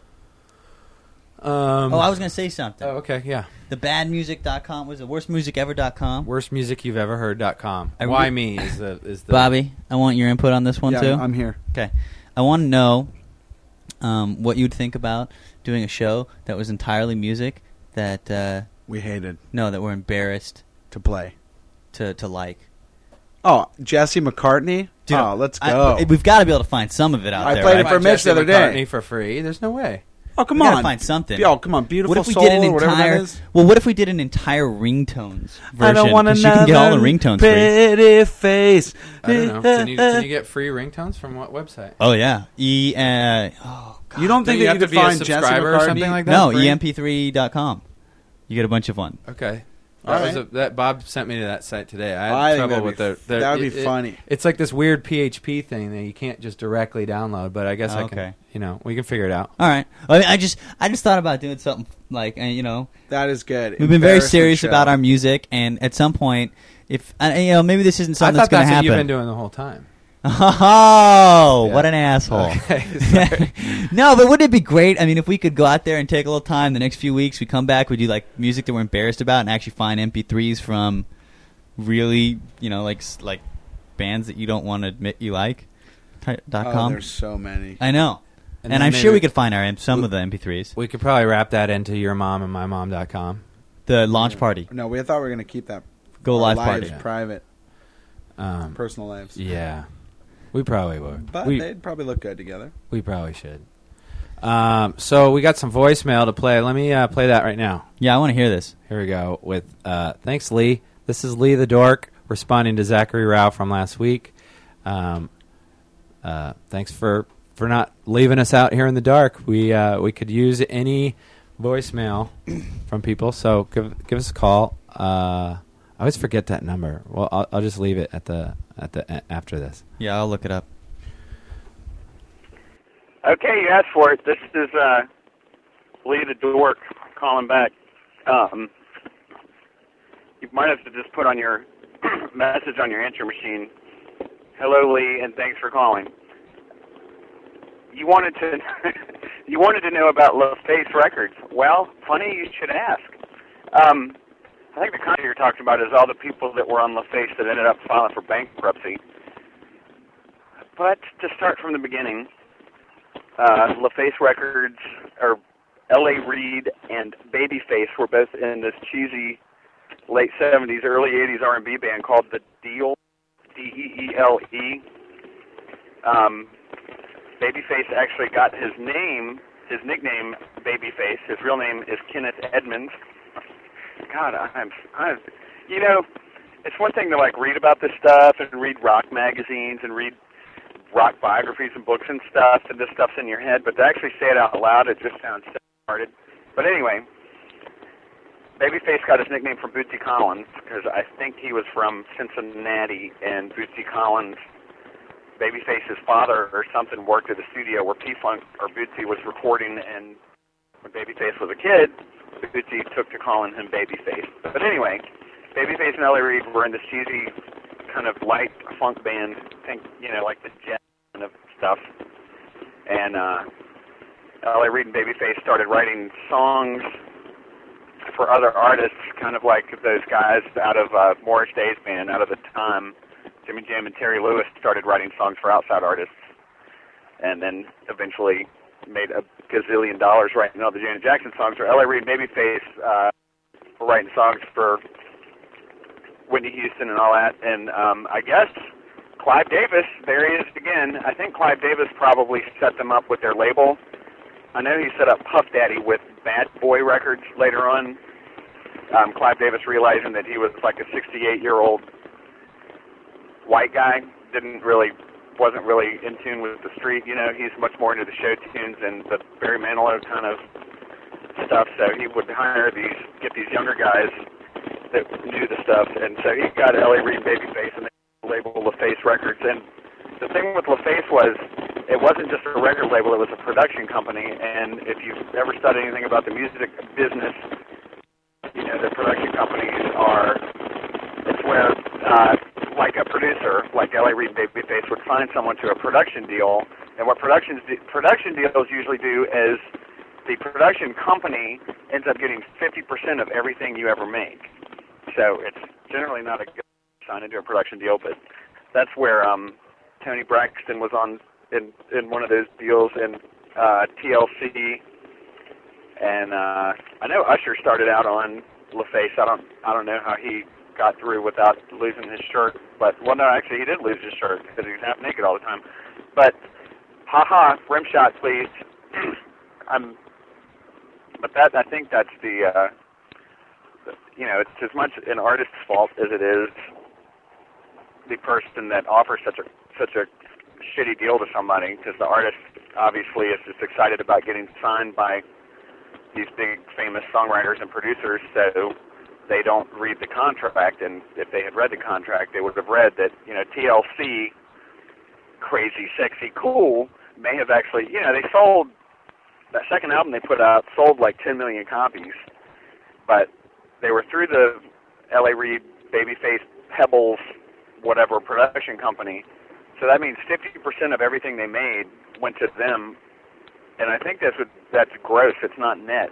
Um, oh, I was going to say something. Oh, okay. Yeah. The bad music dot com was it worst music ever dot com? Worst music you've ever heard dot com. I Why re- me is the is the Bobby, I want your input on this one yeah, too. I'm here. Okay. I want to know um, what you'd think about doing a show that was entirely music that uh, We hated no, that we're embarrassed to play. to to like. Oh, Jesse McCartney. Dude, oh, let's I- go. we've got to be able to find some of it out I there. played right? it for By Mitch Jesse the other day. McCartney for free. There's no way. oh, come We gotta on. find something. Yo, come on. Beautiful What if we Soul did an or whatever entire? that is. Well, what if we did an entire ringtones version? I don't want 'Cause another you can get all the ringtones free. pretty face. I don't know. Can you, can you get free ringtones from what website? Oh yeah, e. Uh, oh, God. You don't Don't think you that have you to could be a find Jesse subscriber or McCartney? something like that? No, free? e m p three dot com. You get a bunch of fun. Okay. All That was right. a, that Bob sent me to that site today. I had I think trouble that'd with be the, f- the. that would it- be it- funny. It's like this weird P H P thing that you can't just directly download, but I guess I Okay. can. You know, we can figure it out. All right. I, mean, I just I just thought about doing something like uh, you know That is good. we've been very Embarrassment serious show. about our music, and at some point, if uh, you know maybe this isn't I something thought that's going that's to what happen. you've been doing the whole time. Oh, Yeah. what an asshole! Okay, sorry. No, but wouldn't it be great? I mean, if we could go out there and take a little time the next few weeks, we come back, we do like music that we're embarrassed about, and actually find M P threes from really, you know, like s- like bands that you don't want to admit you like. Ty- Dot Oh, com. there's so many. I know, And and, then I'm sure maybe- we could find our M- some of the M P threes. We could probably wrap that into your mom and my mom dot com. The launch party, No, we thought we were going to keep that go our live lives party. private, Um, personal lives. yeah, we probably would. But we they'd probably look good together. we probably should. Um, so we got some voicemail to play. Let me uh, play that right now. Yeah, I want to hear this. Here we go. With uh, thanks, Lee. This is Lee the Dork responding to Zachary Rao from last week. Um, uh, thanks for, for not leaving us out here in the dark. We uh, we could use any voicemail from people, so give give us a call. Uh, I always forget that number. Well, I'll, I'll just leave it at the at the a- after this. Yeah, I'll look it up. Okay, you asked for it. This is uh, Lee the Dork calling back. Um, you might have to just put on your message on your answer machine. Hello, Lee, and thanks for calling. You wanted to you wanted to know about LaFace Records. Well, funny you should ask. Um, I think the kind you're talking about is all the people that were on LaFace that ended up filing for bankruptcy. But to start from the beginning, uh, LaFace Records, or L A Reid and Babyface were both in this cheesy late seventies, early eighties R and B band called The Deal, D E E L E. Um, Babyface actually got his name, his nickname, Babyface. His real name is Kenneth Edmonds. God, I'm, I'm, you know, it's one thing to like read about this stuff and read rock magazines and read rock biographies and books and stuff, and this stuff's in your head, but to actually say it out loud, it just sounds so-hearted. But anyway, Babyface got his nickname from Bootsy Collins, because I think he was from Cincinnati, and Bootsy Collins, Babyface's father or something, worked at a studio where P-Funk or Bootsy was recording, and when Babyface was a kid, Bootsy took to calling him Babyface. But anyway, Babyface and L A Reid were in this cheesy kind of light funk band, think, you know, like the Jet kind of stuff. And uh, L A Reid and Babyface started writing songs for other artists, kind of like those guys out of uh, Morris Day's band, out of the time. Jimmy Jam and Terry Lewis started writing songs for outside artists, and then eventually made a gazillion dollars writing all the Janet Jackson songs. Or L A Reid and Babyface uh, were writing songs for Whitney Houston and all that. And um, I guess Clive Davis, there he is again. I think Clive Davis probably set them up with their label. I know he set up Puff Daddy with Bad Boy Records later on. Um, Clive Davis realizing that he was like a sixty-eight-year-old white guy, didn't really, wasn't really in tune with the street. You know, he's much more into the show tunes and the Barry Manilow kind of stuff. So he would hire these, get these younger guys that knew the stuff, and so he got L A. Reid and Babyface, and they labeled LaFace Records. And the thing with LaFace was, it wasn't just a record label; it was a production company. And if you've ever studied anything about the music business, you know the production companies are. It's where, uh, like a producer, like L A. Reid and Babyface, would find someone to a production deal, and what productions production deals usually do is the production company ends up getting fifty percent of everything you ever make. So it's generally not a good sign into a production deal, but that's where um, Tony Braxton was on in, in one of those deals, and uh, T L C, and uh, I know Usher started out on LaFace. I don't I don't know how he got through without losing his shirt, but well, no, actually he did lose his shirt because he was half naked all the time. But haha, rim shot, please. I'm. But that I think that's the. Uh, You know, it's as much an artist's fault as it is the person that offers such a such a shitty deal to somebody, because the artist obviously is just excited about getting signed by these big famous songwriters and producers, so they don't read the contract. And if they had read the contract, they would have read that, you know, T L C, Crazy, Sexy, Cool, may have actually, you know, they sold, that second album they put out sold like ten million copies, but they were through the L A. Reid, Babyface, Pebbles, whatever production company. So that means fifty percent of everything they made went to them. And I think that's what, that's gross. It's not net.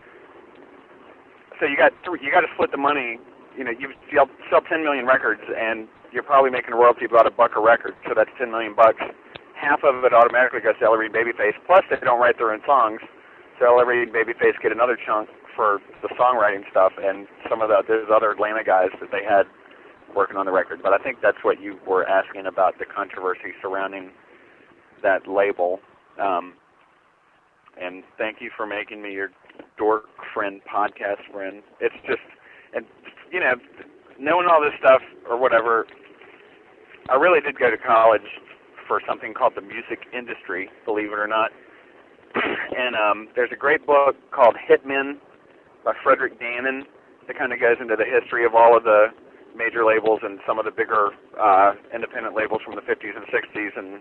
So you got th- you got to split the money. You know, you sell, sell ten million records, and you're probably making a royalty of about a buck a record. So that's ten million bucks. Half of it automatically goes to L A. Reid, Babyface. Plus, they don't write their own songs, so L A. Reid and Babyface get another chunk for the songwriting stuff, and some of the, those other Atlanta guys that they had working on the record. But I think that's what you were asking about, the controversy surrounding that label. Um, and thank you for making me your dork friend, podcast friend. It's just, and you know, knowing all this stuff or whatever, I really did go to college for something called the music industry, believe it or not. And um, there's a great book called Hitmen by Frederick Dannon that kind of goes into the history of all of the major labels and some of the bigger uh, independent labels from the fifties and sixties, and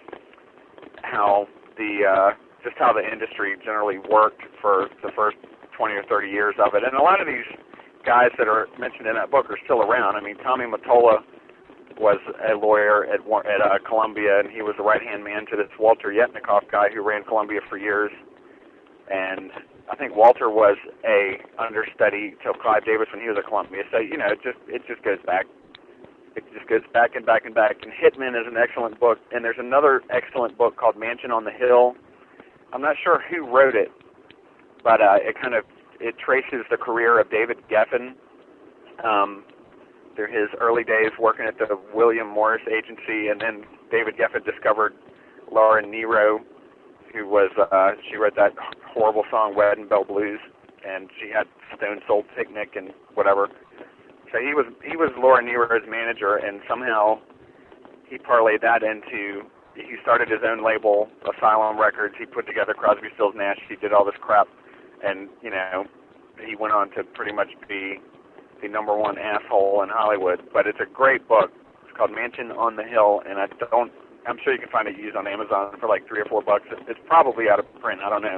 how the uh, just how the industry generally worked for the first twenty or thirty years of it. And a lot of these guys that are mentioned in that book are still around. I mean, Tommy Mottola was a lawyer at at uh, Columbia, and he was the right-hand man to this Walter Yetnikoff guy who ran Columbia for years. And I think Walter was a understudy to Clive Davis when he was at Columbia. So, you know, it just it just goes back. It just goes back and back and back. And Hitman is an excellent book. And there's another excellent book called Mansion on the Hill. I'm not sure who wrote it, but uh, it kind of it traces the career of David Geffen um, through his early days working at the William Morris Agency, and then David Geffen discovered Laura Nyro, who was uh, she wrote that horrible song Wedding Bell Blues, and she had Stone Soul Picnic and whatever. So he was he was Laura Nyro's manager, and somehow he parlayed that into. He started his own label, Asylum Records. He put together Crosby, Stills, Nash. He did all this crap, and you know, he went on to pretty much be the number one asshole in Hollywood. But it's a great book. It's called Mansion on the Hill, and I don't. I'm sure you can find it used on Amazon for like three or four bucks. It's probably out of print. I don't know.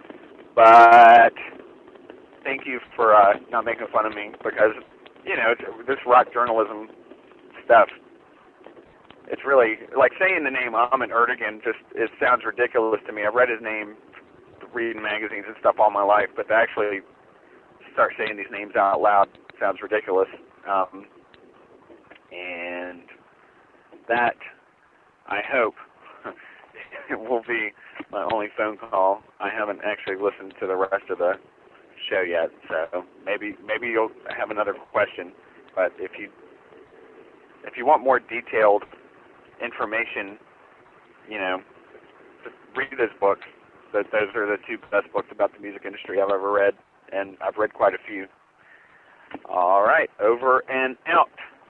But thank you for uh, not making fun of me, because you know it's, this rock journalism stuff. It's really, like saying the name Ahmet Ertegun just, it sounds ridiculous to me. I've read his name, reading magazines and stuff all my life, but to actually start saying these names out loud sounds ridiculous. Um, and that, I hope, it will be my only phone call. I haven't actually listened to the rest of the show yet, so maybe maybe you'll have another question. But if you if you want more detailed information, you know, just read those books. Those are the two best books about the music industry I've ever read, and I've read quite a few. All right, over and out.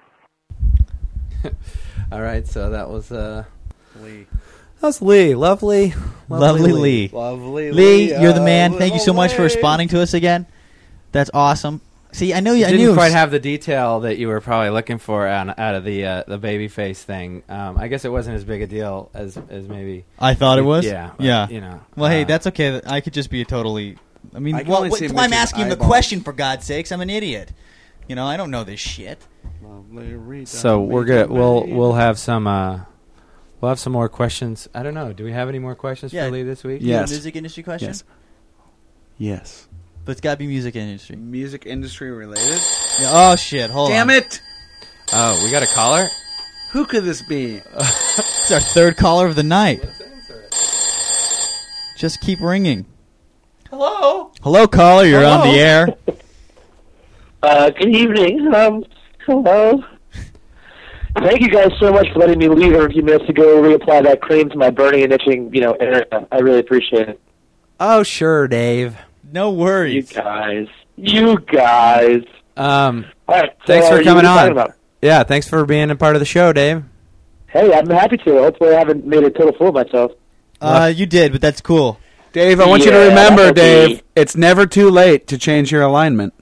All right, so that was uh, Lee. That was Lee. Lovely, Lovely Lee. Lovely Lee, you're the man. uh, Thank you so much for Lee. responding to us again. That's awesome. See, I know you. You I didn't knew quite have the detail that you were probably looking for on, out of the uh, the baby face thing. Um, I guess it wasn't as big a deal as as maybe I thought it was. Yeah, but, yeah. You know. Well, hey, uh, that's okay. I could just be a totally. I mean, I can well, only what- see that's why I'm Mitch's asking the eyeballs. question. For God's sakes, I'm an idiot. You know, I don't know this shit. Lovely Rita, So we're Rita, good. We'll Rita. we'll have some uh, we'll have some more questions. I don't know. Do we have any more questions Yeah. for Lee this week? You have Yes. a music industry question? Yes. Yes. But it's got to be music industry. Music industry related. Yeah, oh shit! Hold Damn on. it! Oh, we got a caller. Who could this be? It's our third caller of the night. Just keep ringing. Hello. Hello, caller. You're on Hello. the air. Uh, good evening. Um, hello. Thank you guys so much for letting me leave here a few minutes to go reapply that cream to my burning and itching, you know, area. I really appreciate it. Oh, sure, Dave. No You worries. guys. You guys. Um, All right. so, thanks uh, for you coming were talking on. about- Yeah, thanks for being a part of the show, Dave. Hey, I'm happy to. Hopefully I haven't made a total fool of myself. Uh, you did, but that's cool. Dave, I want you to Yeah, remember, that's okay. Dave, it's never too late to change your alignment.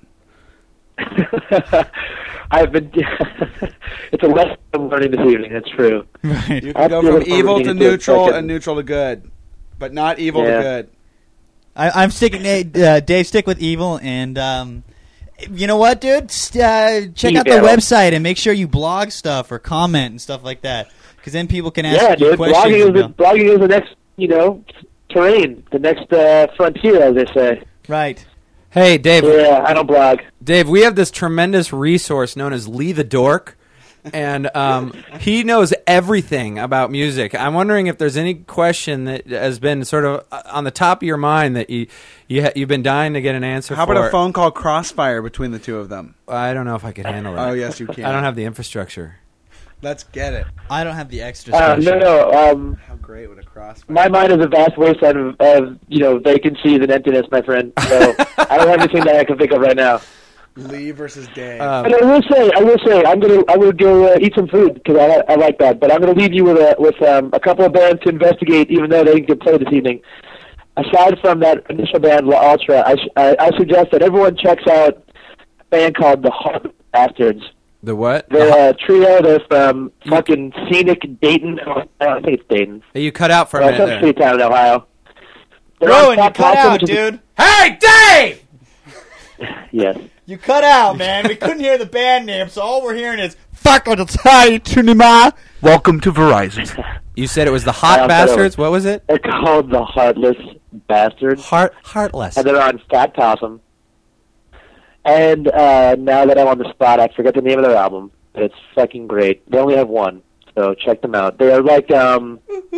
I've been... it's a lesson I'm learning this evening. That's true. Right. You I can go feel from it evil from to beginning to neutral second. and neutral to good, but not evil Yeah. to good. I, I'm sticking. Uh, Dave, stick with evil, and um, you know what, dude? St- uh, check out the Evil. website and make sure you blog stuff or comment and stuff like that, because then people can ask Yeah, you dude. questions. Blogging is, and the, go- blogging is the next, you know, terrain, the next uh, frontier, as they say. right. Hey, Dave. Yeah, I don't blog. Dave, we have this tremendous resource known as Lee the Dork, and um, he knows everything about music. I'm wondering if there's any question that has been sort of uh, on the top of your mind that you, you ha- you've been dying to get an answer How for. about a phone call crossfire between the two of them? I don't know if I could handle that. Oh, yes, you can. I don't have the infrastructure. Let's get it. I don't have the extra. Uh, no, special. no. Um, How great would a crossfire? my mind is a vast wasteland of, of, you know, vacancies and emptiness, my friend. So I don't have anything that I can think of right now. Lee versus Dave. Um, But I will say, I will say, I'm gonna, I would go uh, eat some food because I, I like that. But I'm gonna leave you with a, with um, a couple of bands to investigate, even though they didn't get played this evening. Aside from that initial band, La Ultra, I, I, I suggest that everyone checks out a band called the Heartless Bastards. the what? They're a trio. They're from fucking scenic Dayton. Oh, I think it's Dayton. Hey, you cut out for a Well, minute some there. street town in Ohio. They're Rowan, on you Fat cut Possum, out, which is- dude. Hey, Dave! Yes. You cut out, man. We couldn't hear the band name, so all we're hearing is "fuck on the tie tunima." Welcome to Verizon. You said it was the Hot I'll cut Bastards. What was it? They're called the Heartless Bastards. Heart, Heartless. And they're on Fat Possum. And uh, now that I'm on the spot, I forget the name of their album. But it's fucking great. They only have one, so check them out. They are like, um...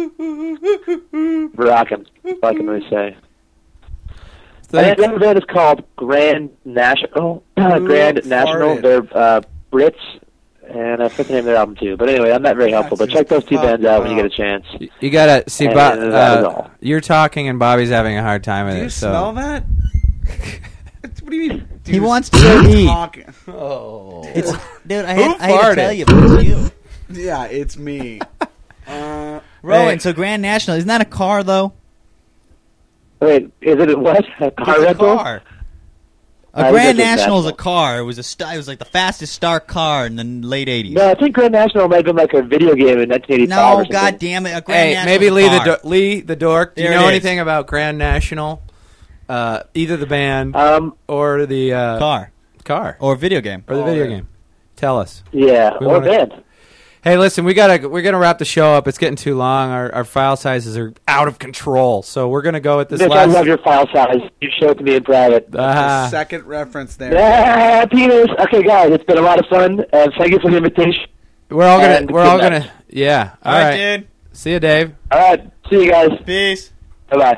rockin', all I can really say. And Thanks. the other band is called Grand National. Grand Ooh, National. farted. They're uh, Brits, and I forget the name of their album too. But anyway, I'm not very helpful. But just check those two fuck bands out when you up. get a chance. You gotta see, And Bob. that is Uh, all. you're talking, and Bobby's having a hard time with Do you it. So. smell that? what do you mean? Do He you wants to go eat. talk- Oh. It's dude. I, Who had, I had to farted? tell you, but it's you, Yeah, it's me. uh, Rowan. Hey. So Grand National isn't that a car though? Wait, is it a what? A car It's a rental? car. I A think Grand it's a National is a National. car. It was a st- it was like the fastest star car in the late eighties. No, I think Grand National might have been like a video game in nineteen eighty-five or No, something. god damn it! A Grand Hey, National's maybe a Lee the car. Do- Lee the Dork. Do you There know it is. anything about Grand National? Uh, either the band Um, or the uh, car car or video game. or the Oh, video yeah. game. Tell us. yeah, We or wanna- band. Hey, listen, we gotta we're gonna wrap the show up. It's getting too long. Our our file sizes are out of control, so we're gonna go with this Mitch, I last. love your file size. You show it to me in private. the Ah. second reference there. Yeah, penis. Okay, guys, it's been a lot of fun. Uh, thank you for the invitation. we're all gonna and we're all good night. gonna yeah. All right, dude. See you, Dave. All right, see you guys. Peace. Bye bye.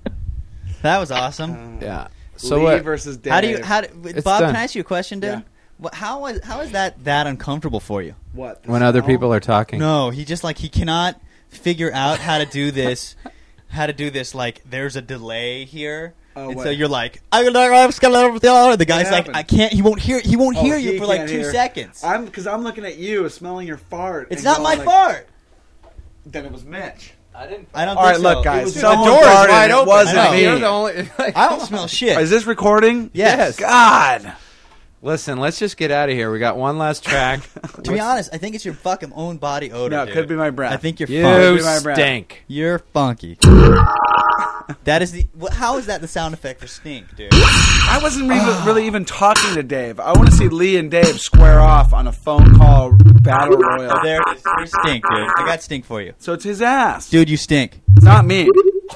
That was awesome. Yeah. So Lee what? versus Dave. How do you? How do, It's Bob? done. Can I ask you a question, dude? Yeah. What, how is how is that that uncomfortable for you? What? When other people are talking. No, he just like he cannot figure out how to do this. How to do this? Like, there's a delay here. Oh, and what? so you're like, the guy's like, happened? I can't. He won't hear. He won't Oh, hear he you for like can't two hear. seconds. I'm because I'm looking at you, smelling your fart. It's and not going my like, fart. Then it was Mitch. I didn't. I don't. All think right, so. look, guys. It was- The Someone door is farted, wide it open. wasn't I know. me. You're the only. I don't smell shit. Is this recording? Yes. God. Listen, let's just get out of here. We got one last track. To be honest, I think it's your fucking own body odor. No, it dude. could be my breath. I think you're You funky. be my breath. stink. You're funky. That is the. wh- How is that the sound effect for stink, dude? I wasn't really, really even talking to Dave. I want to see Lee and Dave square off on a phone call battle royal. Oh, there it is. There's stink, dude. I got stink for you, So it's his ass. dude. You stink. It's not me.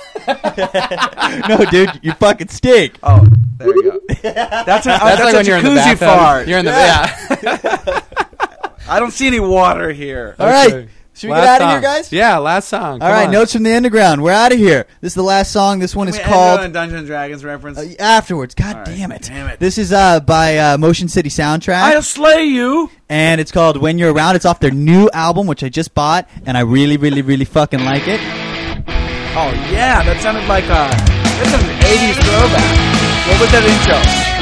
No, dude, you fucking stink. Oh, there you go. That's, a, That's that's like a when you're in the jacuzzi bathtub. fart. You're in the yeah. I don't see any water here. All right, Okay. should we Last get out of song. here, guys? Yeah, last song. All Come right, on. notes from the underground. We're out of here. This is the last song. This one is Can we end called on a Dungeons and Dragons reference. uh, Afterwards. God All right, damn it! damn it. This is uh, by uh, Motion City Soundtrack, I'll slay you. and it's called "When You're Around." It's off their new album, which I just bought, and I really, really, really fucking like it. Oh yeah, that sounded like a that's an eighties throwback. What was that intro?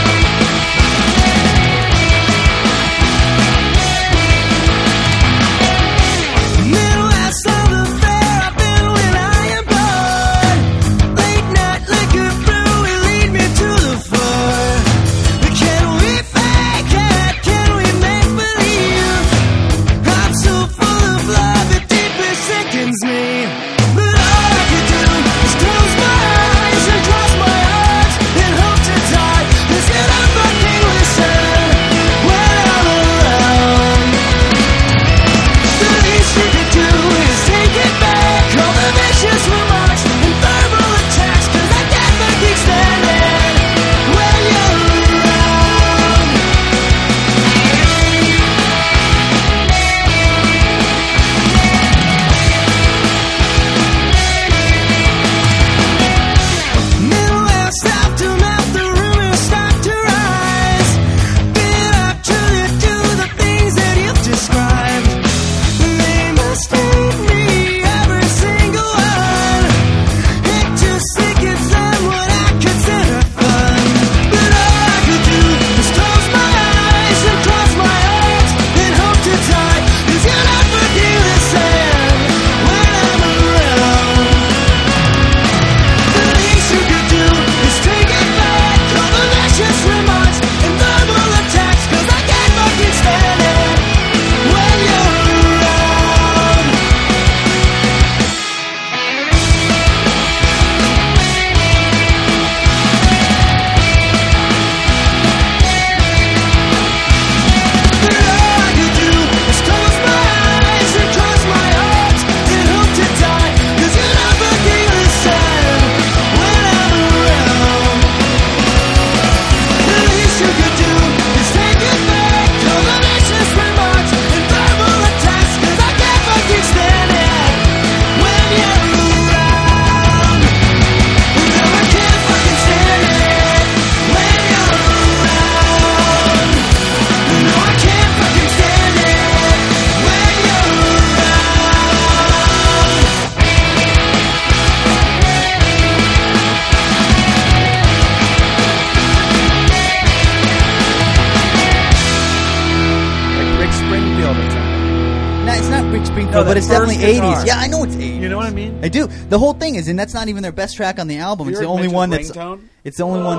No, but it's definitely eighties. Yeah, I know it's eighties. You know what I mean? I do. The whole thing is, and that's not even their best track on the album. It's You the heard only Mitch's one that's. ringtone? It's the only one. No,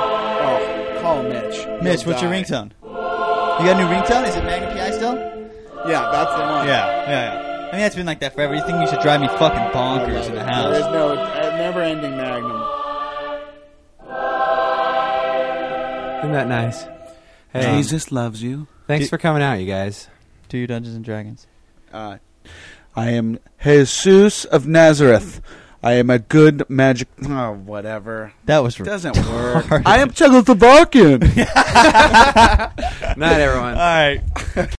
Oh, call Mitch. Mitch, He'll what's your die. ringtone? You got a new ringtone? Is it Magnum P I still? Yeah, that's the one. Yeah, yeah, yeah. I mean, that's been like that forever. You think you should drive me fucking bonkers in the There is house? no uh, never-ending Magnum. Isn't that nice? Hey, Jesus loves you. thanks for coming out, you guys. Do you Dungeons and Dragons? Uh, I am Jesus of Nazareth. I am a good magic. Oh, whatever. That was It doesn't work. retarded. I am Czechoslovakian. Night, everyone. All right.